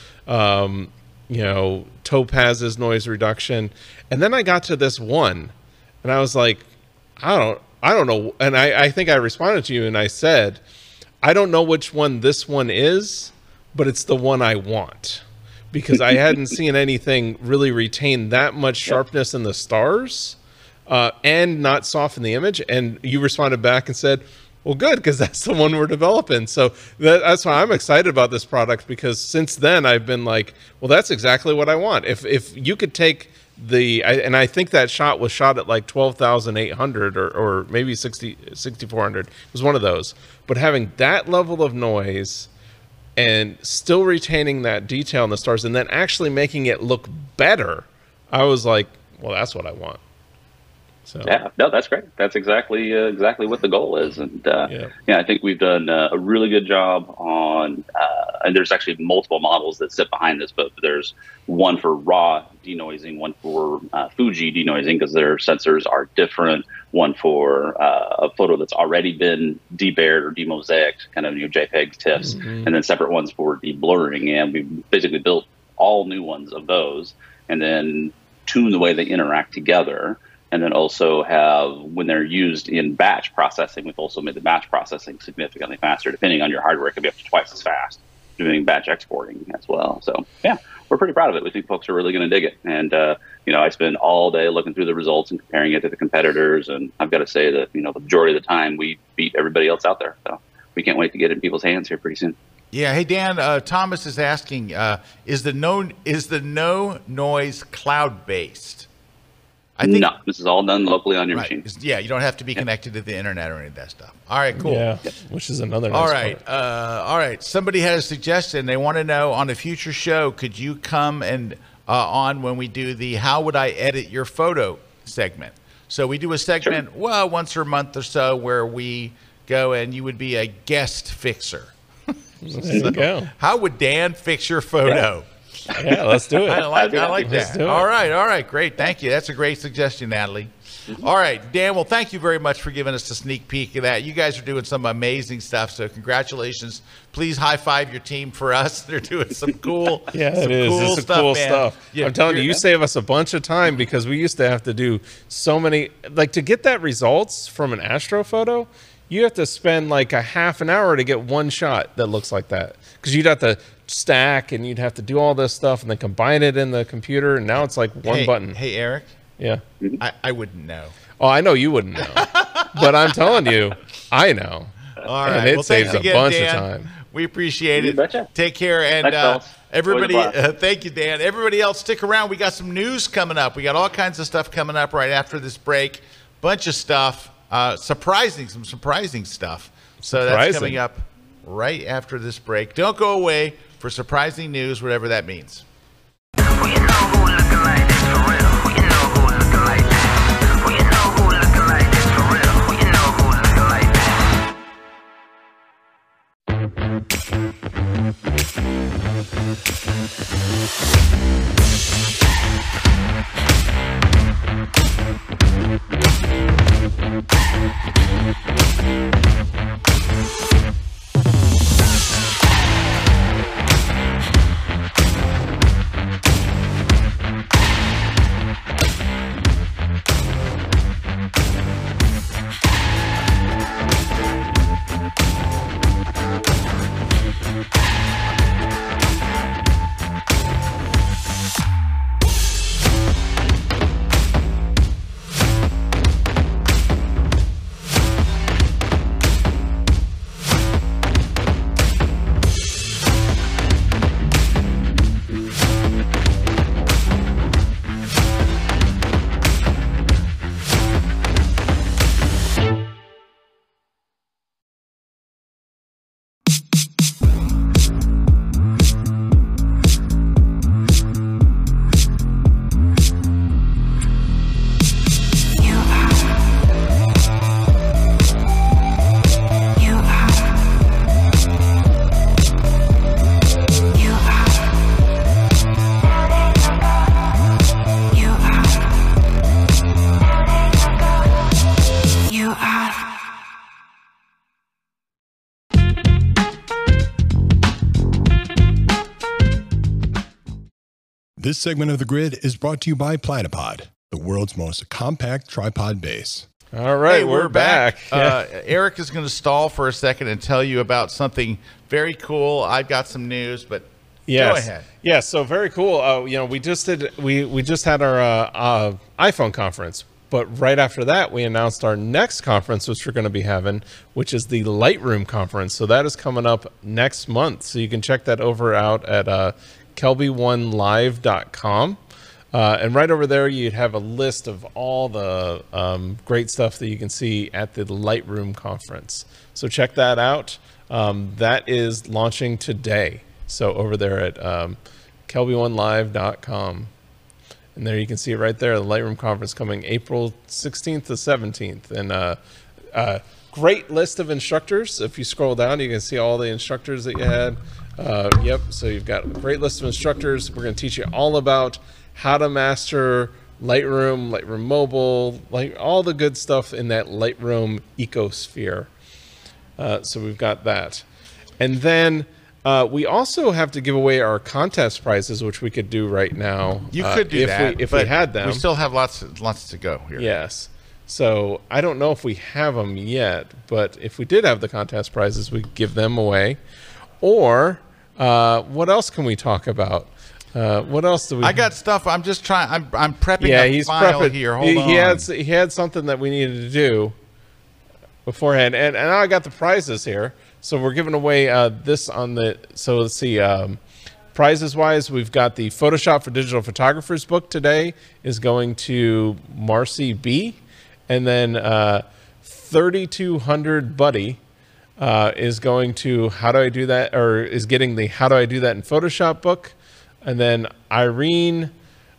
Topaz's noise reduction. And then I got to this one and I was like, I I don't know. And I think I responded to you and I said, I don't know which one this one is, but it's the one I want, because I hadn't seen anything really retain that much sharpness in the stars and not soften the image. And you responded back and said, well, good, because that's the one we're developing. So that's why I'm excited about this product, because since then I've been like, well, that's exactly what I want. If you could take and I think that shot was shot at like 12,800 or maybe 6,400. It was one of those. But having that level of noise and still retaining that detail in the stars and then actually making it look better, I was like, well, that's what I want. So yeah, no, that's great. That's exactly what the goal is, and I think we've done a really good job on. And there's actually multiple models that sit behind this, but there's one for raw denoising, one for Fuji denoising, because their sensors are different. One for a photo that's already been debared or demosaicked, kind of JPEGs, TIFFs, and then separate ones for deblurring. And we basically built all new ones of those, and then tune the way they interact together. And then also have, when they're used in batch processing, we've also made the batch processing significantly faster. Depending on your hardware, it could be up to twice as fast doing batch exporting as well. So yeah, we're pretty proud of it. We think folks are really going to dig it. And, I spend all day looking through the results and comparing it to the competitors. And I've got to say that, the majority of the time we beat everybody else out there. So we can't wait to get it in people's hands here pretty soon. Yeah. Hey, Dan, Thomas is asking, is the no noise cloud-based? No, this is all done locally on your machine. Yeah, you don't have to be connected to the internet or any of that stuff. All right, cool. Yeah, which is another nice all right. All right. Somebody had a suggestion. They want to know, on a future show, could you come and on when we do the How Would I Edit Your Photo segment? So we do a segment, once a month or so, where we go and you would be a guest fixer. There you go. How would Dan fix your photo? Yeah, let's do it. I like Let's that. do it. All right, great. Thank you. That's a great suggestion, Natalie. All right, Dan, well, thank you very much for giving us a sneak peek of that. You guys are doing some amazing stuff, so congratulations. Please high-five your team for us. They're doing some cool Yeah, it is. Cool It's cool stuff. Yeah, I'm telling you, you save us a bunch of time, because we used to have to do so many, like, to get that results from an astro photo, you have to spend like a half an hour to get one shot that looks like that, because you'd have to stack and you'd have to do all this stuff and then combine it in the computer, and now it's like one button. Hey, Eric. Yeah. I wouldn't know. Oh, I know you wouldn't know, but I'm telling you, I know. All right. And it well, saves thanks again, a bunch Dan. of time. We appreciate it. betcha. Take care. And Thanks, fellas. everybody, Always a blast. thank you, Dan. Everybody else, stick around. We got some news coming up. We got all kinds of stuff coming up right after this break. Bunch of stuff. Some surprising stuff. So that's coming up right after this break. Don't go away for surprising news, whatever that means. This segment of The Grid is brought to you by Platypod, the world's most compact tripod base. All right, Hey, we're back. Eric is going to stall for a second and tell you about something very cool. I've got some news, but go ahead. Yes, so very cool. We just had our iPhone conference, but right after that, we announced our next conference, which we're going to be having, which is the Lightroom conference. So that is coming up next month. So you can check that out at kelby1live.com. And right over there, you'd have a list of all the great stuff that you can see at the Lightroom conference. So check that out. That is launching today. So over there at kelby1live.com. And there you can see it right there, the Lightroom conference coming April 16th to 17th. And great list of instructors. If you scroll down, you can see all the instructors that you had. So you've got a great list of instructors. We're going to teach you all about how to master Lightroom, Lightroom Mobile, like all the good stuff in that Lightroom ecosphere. So we've got that. And then we also have to give away our contest prizes, which we could do right now. You could do that if we had them. We still have lots to go here. Yes. So I don't know if we have them yet, but if we did have the contest prizes, we could give them away. Or what else can we talk about? What else do we? I got stuff. I'm just trying. I'm prepping. Yeah, a he's file prepping here. Hold on. He had something that we needed to do beforehand, and now I got the prizes here. So we're giving away this on the. So let's see. Prizes wise, we've got the Photoshop for Digital Photographers book today is going to Marcy B, and then 3200 Buddy is going to How Do I Do That, or is getting the How Do I Do That in Photoshop book. And then Irene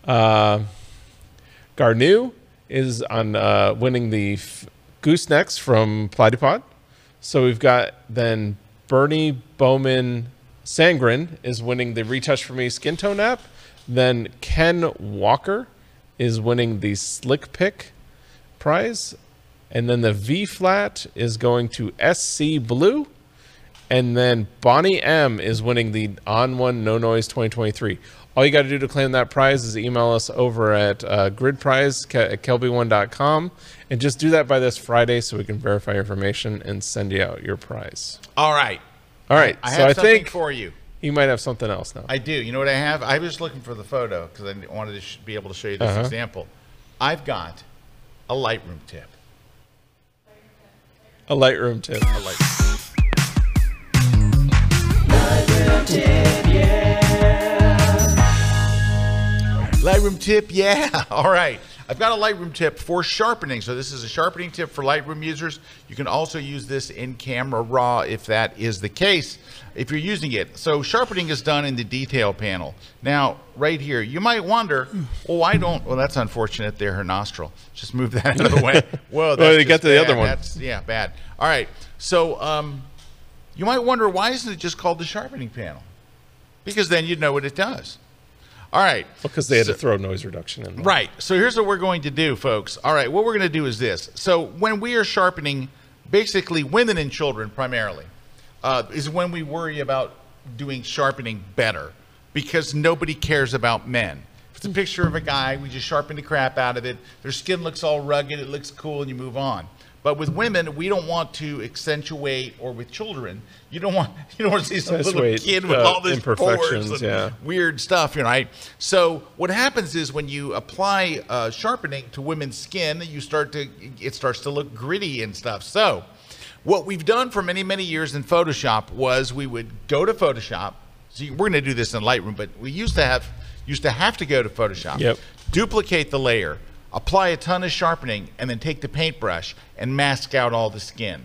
Garneau is on winning the Goosenecks from Platypod. So we've got then Bernie Bowman Sangren is winning the Retouch For Me Skin Tone app. Then Ken Walker is winning the Slick Pick prize. And then the V Flat is going to SC Blue. And then Bonnie M is winning the On One No Noise 2023. All you got to do to claim that prize is email us over at gridprize@kelby1.com, and just do that by this Friday so we can verify your information and send you out your prize. All right. I have something think for you. You might have something else now. I do. You know what I have? I was looking for the photo because I wanted to be able to show you this example. I've got a Lightroom tip. A Lightroom tip. A Lightroom. Lightroom tip, yeah. All right. I've got a Lightroom tip for sharpening. So this is a sharpening tip for Lightroom users. You can also use this in Camera Raw if that is the case, if you're using it. So sharpening is done in the detail panel. Now, right here, you might wonder, well, that's unfortunate there, her nostril. Just move that out of the way. Whoa, that's you got to the other one. That's, bad. All right. So you might wonder, why isn't it just called the sharpening panel? Because then you'd know what it does. All right. Because they had to throw noise reduction in. Right. So here's what we're going to do, folks. All right. What we're going to do is this. So when we are sharpening, basically women and children primarily, is when we worry about doing sharpening better, because nobody cares about men. If it's a picture of a guy, we just sharpen the crap out of it. Their skin looks all rugged. It looks cool, and you move on. But with women, we don't want to accentuate, or with children, you don't want to see some little kid with all these pores and weird stuff, right? So what happens is when you apply sharpening to women's skin, it starts to look gritty and stuff. So what we've done for many, many years in Photoshop was we would go to Photoshop. So we're going to do this in Lightroom, but we used to have to go to Photoshop, duplicate the layer, apply a ton of sharpening, and then take the paintbrush and mask out all the skin.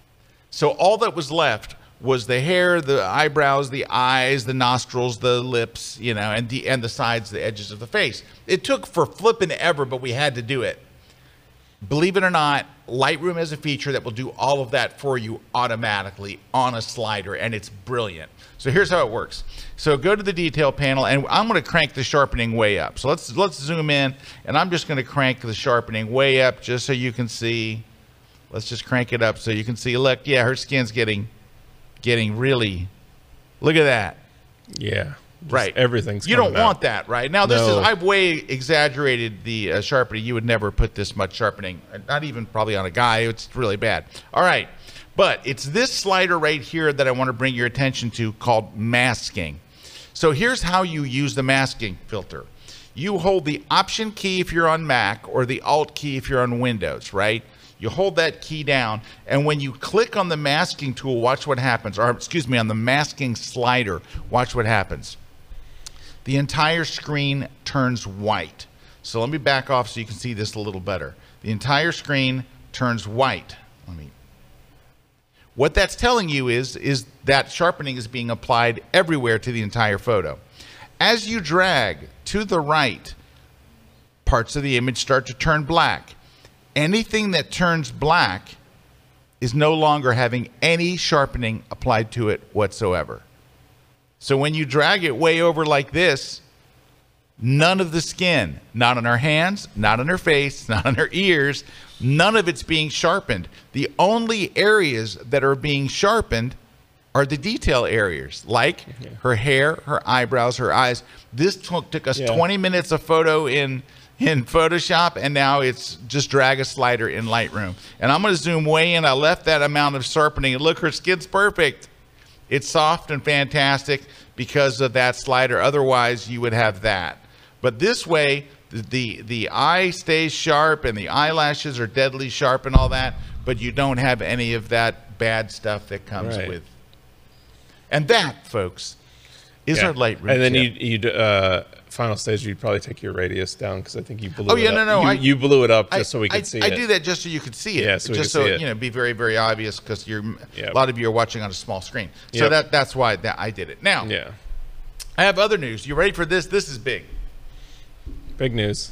So all that was left was the hair, the eyebrows, the eyes, the nostrils, the lips, and the sides, the edges of the face. It took for flipping ever, but we had to do it. Believe it or not, Lightroom has a feature that will do all of that for you automatically on a slider, and it's brilliant. So here's how it works. So go to the detail panel, and I'm going to crank the sharpening way up. So let's zoom in, and I'm just going to crank the sharpening way up just so you can see. Let's just crank it up so you can see. Look, yeah, her skin's getting really. Look at that. Yeah. Right. Everything's you don't coming out. want that, right? Now this No. is I've way exaggerated the sharpening. You would never put this much sharpening, not even probably on a guy. It's really bad. All right, but it's this slider right here that I want to bring your attention to called masking. So here's how you use the masking filter. You hold the Option key if you're on Mac or the Alt key if you're on Windows, right? You hold that key down, and when you click on the masking tool, watch what happens. Or excuse me, on the masking slider, watch what happens. The entire screen turns white. So let me back off so you can see this a little better. The entire screen turns white. What that's telling you is that sharpening is being applied everywhere to the entire photo. As you drag to the right, parts of the image start to turn black. Anything that turns black is no longer having any sharpening applied to it whatsoever. So when you drag it way over like this, none of the skin, not on her hands, not on her face, not on her ears, none of it's being sharpened. The only areas that are being sharpened are the detail areas, like her hair, her eyebrows, her eyes. This took us 20 minutes of photo in Photoshop, and now it's just drag a slider in Lightroom. And I'm going to zoom way in. I left that amount of sharpening, and look, her skin's perfect. It's soft and fantastic because of that slider. Otherwise, you would have that. But this way, the eye stays sharp, and the eyelashes are deadly sharp and all that, but you don't have any of that bad stuff that comes with. And that, folks, is our Lightroom And then tip. final stage, you'd probably take your radius down because I think you blew Oh, it yeah, up. no. You blew it up just so we could see it. I do that just so you could see it. Yeah, so we just could so see it. you know, be very, very obvious because a lot of you are watching on a small screen. So that's why I did it. Now, I have other news. You ready for this? This is big. Big news.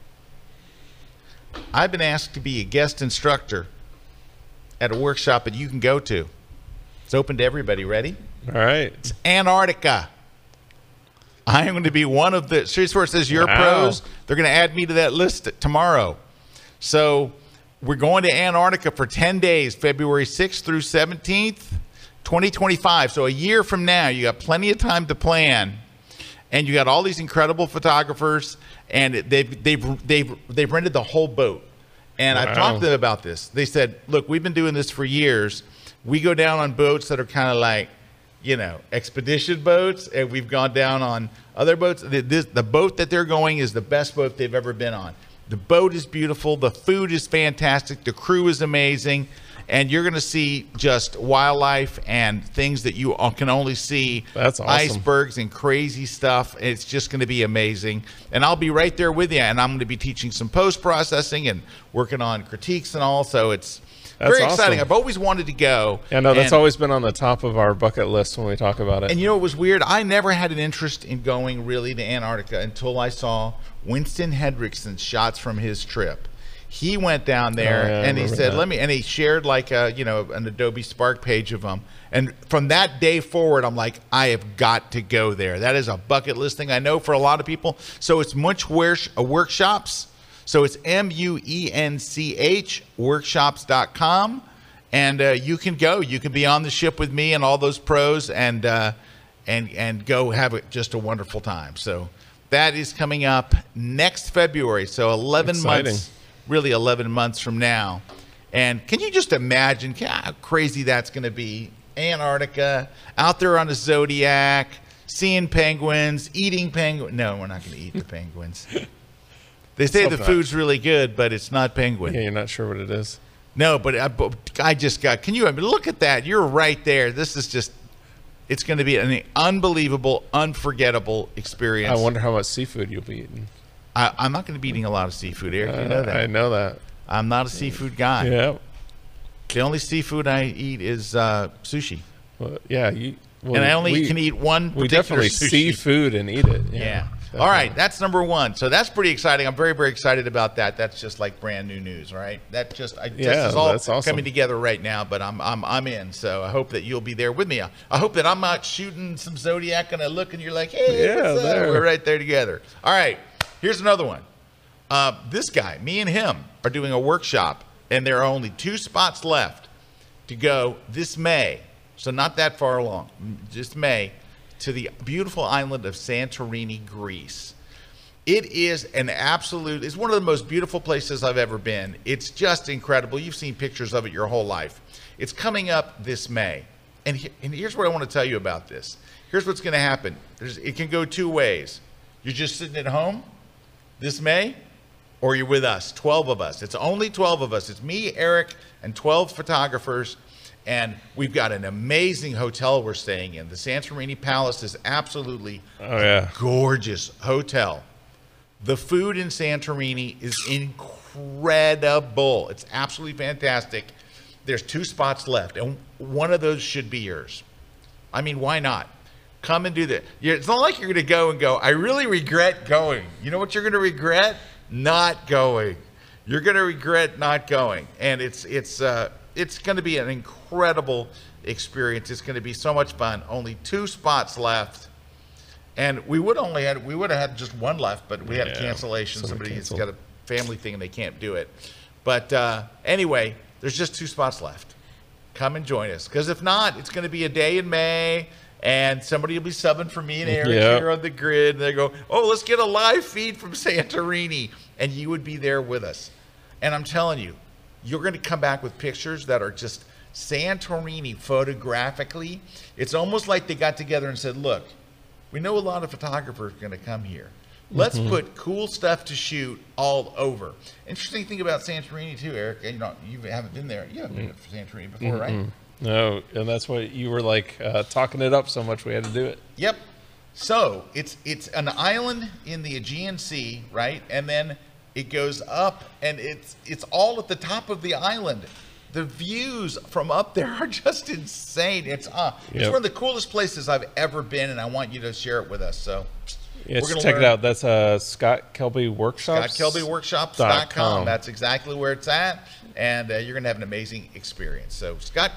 I've been asked to be a guest instructor at a workshop that you can go to. It's open to everybody. Ready? All right. It's Antarctica. I am going to be one of the, Series 4 says your pros. They're going to add me to that list tomorrow. So we're going to Antarctica for 10 days, February 6th through 17th, 2025. So a year from now, you got plenty of time to plan. And you got all these incredible photographers, and they've rented the whole boat. And I've talked to them about this. They said, look, we've been doing this for years. We go down on boats that are kind of like, you know, expedition boats, and we've gone down on other boats. The boat that they're going is the best boat they've ever been on. The boat is beautiful. The food is fantastic. The crew is amazing. And you're going to see just wildlife and things that you can only see. That's awesome. Icebergs and crazy stuff. It's just going to be amazing. And I'll be right there with you. And I'm going to be teaching some post-processing and working on critiques and all. So it's very exciting. I've always wanted to go. Yeah, no, that's always been on the top of our bucket list when we talk about it. And you know what was weird? I never had an interest in going really to Antarctica until I saw Winston Hendrickson's shots from his trip. He went down there and he said, and he shared like an Adobe Spark page of them. And from that day forward, I'm like, I have got to go there. That is a bucket list thing I know for a lot of people. So it's Workshops. So it's MUENCH workshops.com. And you can go. You can be on the ship with me and all those pros and go have just a wonderful time. So that is coming up next February. So 11 months. Really 11 months from now. And can you just imagine how crazy that's going to be? Antarctica, out there on the Zodiac, seeing penguins, eating penguins. No, we're not going to eat the penguins. They say the food's really good, but it's not penguin. Yeah, you're not sure what it is. No, but I just got, look at that. You're right there. This is just, it's going to be an unbelievable, unforgettable experience. I wonder how much seafood you'll be eating. I'm not going to be eating a lot of seafood, Eric. You know that. I know that. I'm not a seafood guy. Yeah. The only seafood I eat is sushi. Well, yeah. And I only can eat one particular We definitely sushi. see food and eat it. Yeah. All right. That's number one. So that's pretty exciting. I'm very, very excited about that. That's just like brand new news, right? That just is all that's awesome. coming together right now, but I'm in. So I hope that you'll be there with me. I hope that I'm not shooting some Zodiac and I look and you're like, hey, what's up? We're right there together. All right. Here's another one. This guy, me and him, are doing a workshop, and there are only 2 spots left to go this May. So not that far along, just May, to the beautiful island of Santorini, Greece. It is it's one of the most beautiful places I've ever been. It's just incredible. You've seen pictures of it your whole life. It's coming up this May. And here's what I want to tell you about this. Here's what's going to happen. It can go two ways. You're just sitting at home this May, or you're with us, 12 of us. It's only 12 of us. It's me, Eric, and 12 photographers. And we've got an amazing hotel we're staying in. The Santorini Palace is absolutely a gorgeous hotel. The food in Santorini is incredible. It's absolutely fantastic. There's 2 spots left, and one of those should be yours. I mean, why not? Come and do that. It's not like you're going to go, I really regret going. You know what you're going to regret? Not going. You're going to regret not going. And it's going to be an incredible experience. It's going to be so much fun. Only 2 spots left. And we would have had just one left, but we had a cancellation. Somebody's got a family thing and they can't do it. But anyway, there's just 2 spots left. Come and join us. Because if not, it's going to be a day in May, and somebody will be subbing for me and Eric here on the grid. And they go, oh, let's get a live feed from Santorini. And you would be there with us. And I'm telling you, you're going to come back with pictures that are just Santorini photographically. It's almost like they got together and said, look, we know a lot of photographers are going to come here. Let's put cool stuff to shoot all over. Interesting thing about Santorini too, Eric, you haven't been there. You haven't been to Santorini before, right? No, and that's why you were like talking it up so much we had to do it. Yep. So it's an island in the Aegean Sea, right? And then it goes up, and it's all at the top of the island. The views from up there are just insane. It's one of the coolest places I've ever been, and I want you to share it with us. So check it out. That's Scott Kelby Workshops. ScottKelbyWorkshops.com. That's exactly where it's at, and you're going to have an amazing experience. So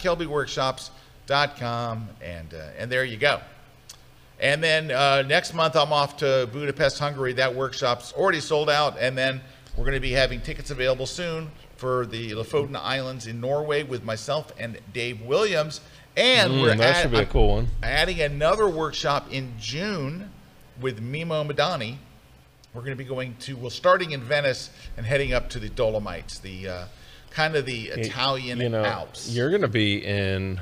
ScottKelbyWorkshops.com, and there you go. And then next month I'm off to Budapest, Hungary. That workshop's already sold out, and then we're going to be having tickets available soon for the Lofoten Islands in Norway with myself and Dave Williams. And that should be a cool one. Adding another workshop in June with Mimo Madani. We're going to be starting in Venice and heading up to the Dolomites, the kind of the Italian Alps. You're going to be in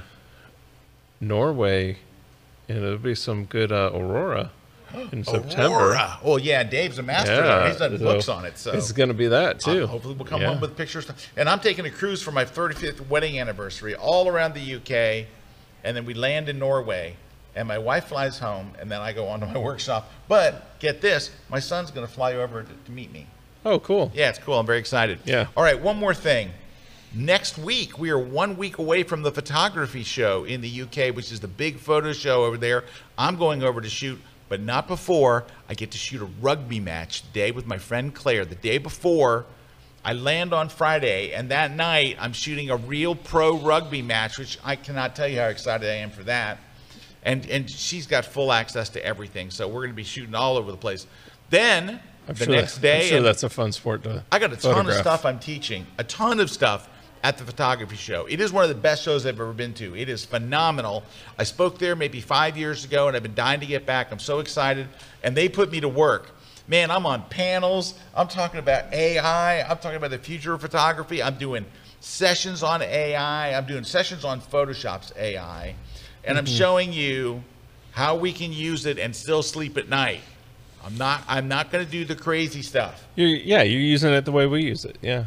Norway, and it'll be some good aurora in September. Aurora. Oh yeah, Dave's a master. He's done books on it. So it's going to be that too. Hopefully we'll come home with pictures. And I'm taking a cruise for my 35th wedding anniversary all around the UK, and then we land in Norway, and my wife flies home, and then I go on to my workshop. But get this, my son's going to fly over to meet me. Oh, cool. Yeah, it's cool. I'm very excited. Yeah. All right, one more thing. Next week, we are 1 week away from the photography show in the UK, which is the big photo show over there. I'm going over to shoot, but not before. I get to shoot a rugby match today with my friend Claire. The day before, I land on Friday, and that night, I'm shooting a real pro rugby match, which I cannot tell you how excited I am for that. And she's got full access to everything, so we're going to be shooting all over the place. Then, next day... I'm sure that's a fun sport to I got a ton of stuff I'm teaching, a ton of stuff at the photography show. It is one of the best shows I've ever been to. It is phenomenal. I spoke there maybe 5 years ago, and I've been dying to get back. I'm so excited, and they put me to work. Man, I'm on panels. I'm talking about AI. I'm talking about the future of photography. I'm doing sessions on AI. I'm doing sessions on Photoshop's AI, and I'm showing you how we can use it and still sleep at night. I'm not going to do the crazy stuff. You're using it the way we use it. Yeah.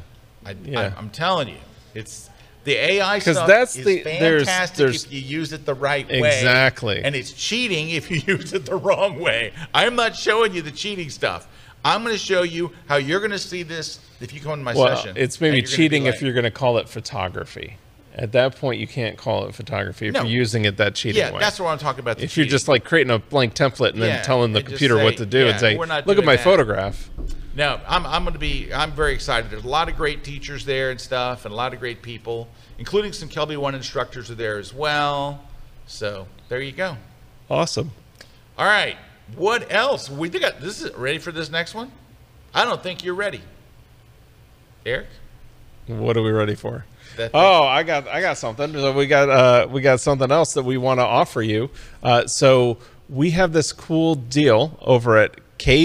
I'm telling you, it's the AI stuff that's is fantastic if you use it the right way. Exactly. And it's cheating if you use it the wrong way. I'm not showing you the cheating stuff. I'm going to show you how you're going to see this if you come to my session. It's maybe cheating if you're going to call it photography. At that point, you can't call it photography if you're using it that cheating way. Yeah, that's what I'm talking about. If you're just like creating a blank template and then telling the computer what to do and say, look at my photograph. No, I'm very excited. There's a lot of great teachers there and stuff, and a lot of great people, including some Kelby One instructors are there as well. So there you go. Awesome. All right. What else? We got this is ready for this next one? I don't think you're ready. Eric? What are we ready for? I got something. So we got something else that we want to offer you. So we have this cool deal over at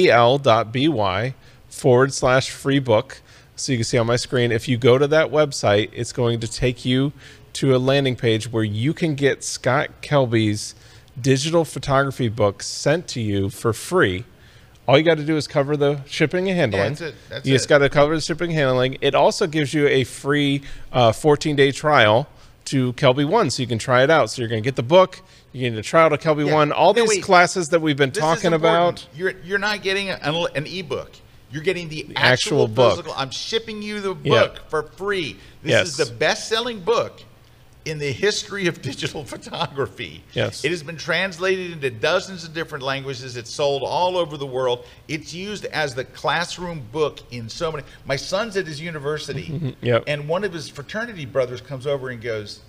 kel.by/free book. So you can see on my screen, if you go to that website, it's going to take you to a landing page where you can get Scott Kelby's digital photography book sent to you for free. All you got to do is cover the shipping and handling. Yeah, that's you just got to cover the shipping and handling. It also gives you a free 14-day trial to Kelby One, so you can try it out. So you're going to get the book, you're going to try out a Kelby One, all these classes that we've been talking about. You're not getting an ebook. You're getting the actual book. Physical. I'm shipping you the book for free. This is the best-selling book in the history of digital photography. Yes. It has been translated into dozens of different languages. It's sold all over the world. It's used as the classroom book in so many. My son's at his university, and one of his fraternity brothers comes over and goes,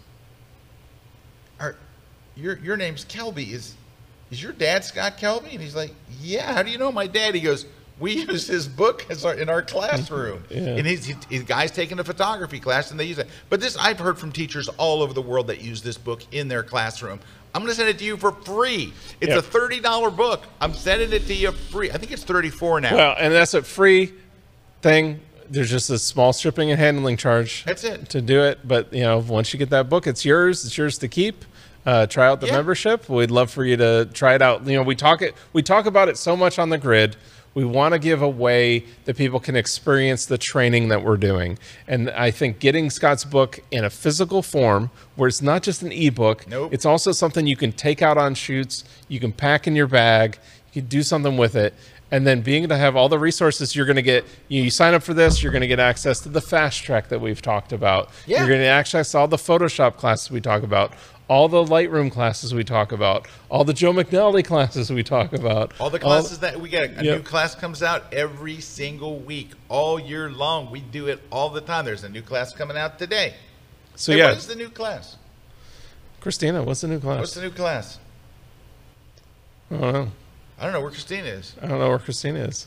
your name's Kelby. Is your dad Scott Kelby? And he's like, yeah. How do you know my dad? He goes, we use his book in our classroom. And his guy's taking a photography class, and they use it. But this, I've heard from teachers all over the world that use this book in their classroom. I'm going to send it to you for free. It's a $30 book. I'm sending it to you free. I think it's $34 now. Well, and that's a free thing. There's just a small shipping and handling charge. That's it. To do it. But, you know, once you get that book, it's yours. It's yours to keep. Try out the membership. We'd love for you to try it out. You know, we talk about it so much on the grid. We want to give a way that people can experience the training that we're doing. And I think getting Scott's book in a physical form, where it's not just an ebook, it's also something you can take out on shoots, you can pack in your bag, you can do something with it. And then being able to have all the resources you're going to get, you sign up for this, you're going to get access to the fast track that we've talked about. You're going to access all the Photoshop classes we talk about, all the Lightroom classes we talk about, all the Joe McNally classes we talk about. All the classes that we get. A new class comes out every single week, all year long. We do it all the time. There's a new class coming out today. So what is the new class? Christina, what's the new class? What's the new class? I don't know. I don't know where Christina is. I don't know where Christina is.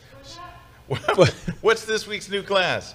What's this week's new class?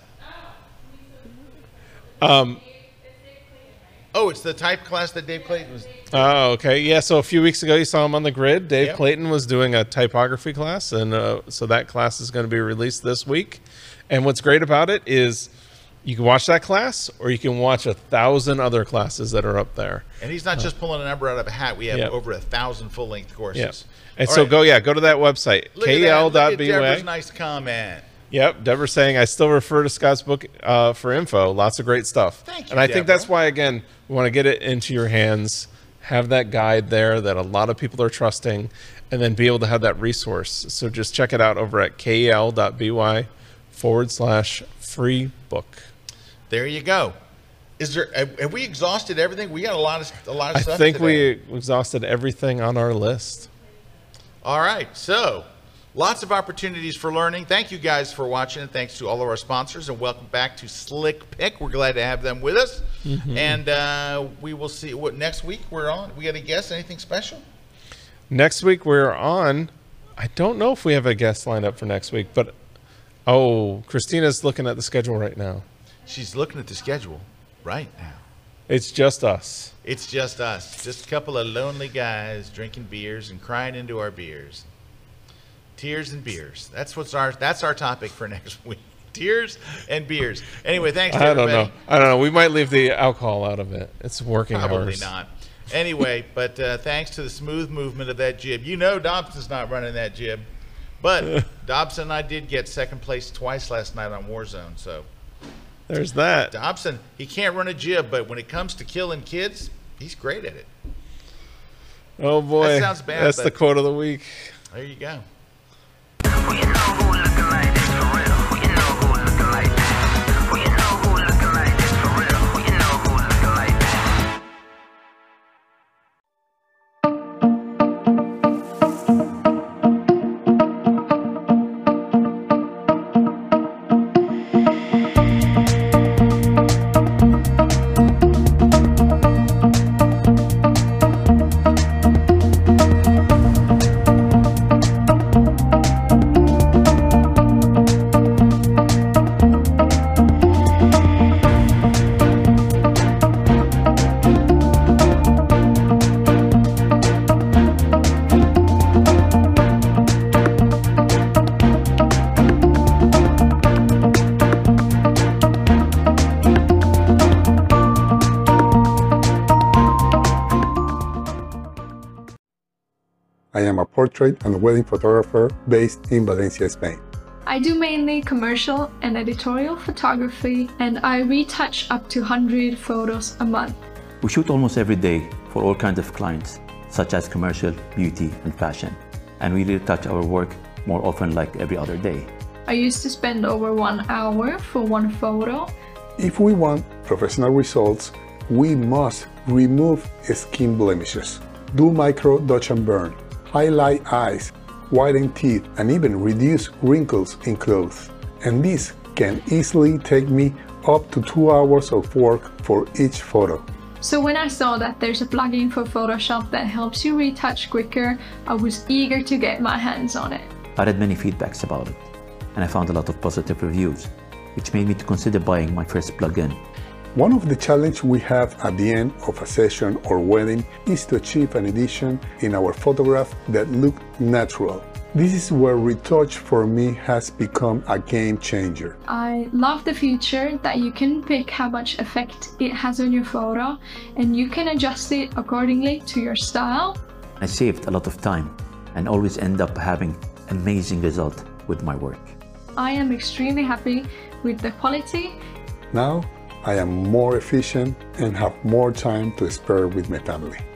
Oh, it's the type class that Dave Clayton was. Oh, okay. Yeah, so a few weeks ago you saw him on the grid. Dave Clayton was doing a typography class, and so that class is going to be released this week. And what's great about it is you can watch that class, or you can watch 1,000 other classes that are up there. And he's not just pulling a number out of a hat. We have over 1,000 full-length courses. And so go to that website, kl.by. Look at Deborah's nice comment. Yep, Deborah's saying, I still refer to Scott's book for info. Lots of great stuff. Thank you, and I think that's why, again, we want to get it into your hands, have that guide there that a lot of people are trusting, and then be able to have that resource. So just check it out over at kl.by/free book. There you go. Have we exhausted everything? We got a lot of stuff I think today. We exhausted everything on our list. All right, so lots of opportunities for learning. Thank you guys for watching, and thanks to all of our sponsors, and welcome back to Slick Pick. We're glad to have them with us. And we will see what next week we're on. We got a guest, anything special? Next week we're on, I don't know if we have a guest lined up for next week, but Christina's looking at the schedule right now. She's looking at the schedule right now. It's just us. It's just us. Just a couple of lonely guys drinking beers and crying into our beers. Tears and beers. That's our topic for next week. Tears and beers. Anyway, thanks to everybody. I don't know. We might leave the alcohol out of it. It's working hours. Probably not. Anyway, but thanks to the smooth movement of that jib. You know Dobson's not running that jib. But Dobson and I did get second place twice last night on Warzone, so there's that. Dobson, he can't run a jib, but when it comes to killing kids, he's great at it. Oh boy. That sounds bad. That's the quote of the week. There you go. I am a portrait and wedding photographer based in Valencia, Spain. I do mainly commercial and editorial photography, and I retouch up to 100 photos a month. We shoot almost every day for all kinds of clients, such as commercial, beauty, and fashion. And we retouch our work more often, like every other day. I used to spend over 1 hour for one photo. If we want professional results, we must remove skin blemishes, do micro dodge and burn, highlight eyes, whiten teeth, and even reduce wrinkles in clothes. And this can easily take me up to 2 hours of work for each photo. So when I saw that there's a plugin for Photoshop that helps you retouch quicker, I was eager to get my hands on it. I read many feedbacks about it, and I found a lot of positive reviews, which made me to consider buying my first plugin. One of the challenges we have at the end of a session or wedding is to achieve an edition in our photograph that look natural. This is where retouch for me has become a game changer. I love the feature that you can pick how much effect it has on your photo, and you can adjust it accordingly to your style. I saved a lot of time and always end up having amazing result with my work. I am extremely happy with the quality. Now I am more efficient and have more time to spare with my family.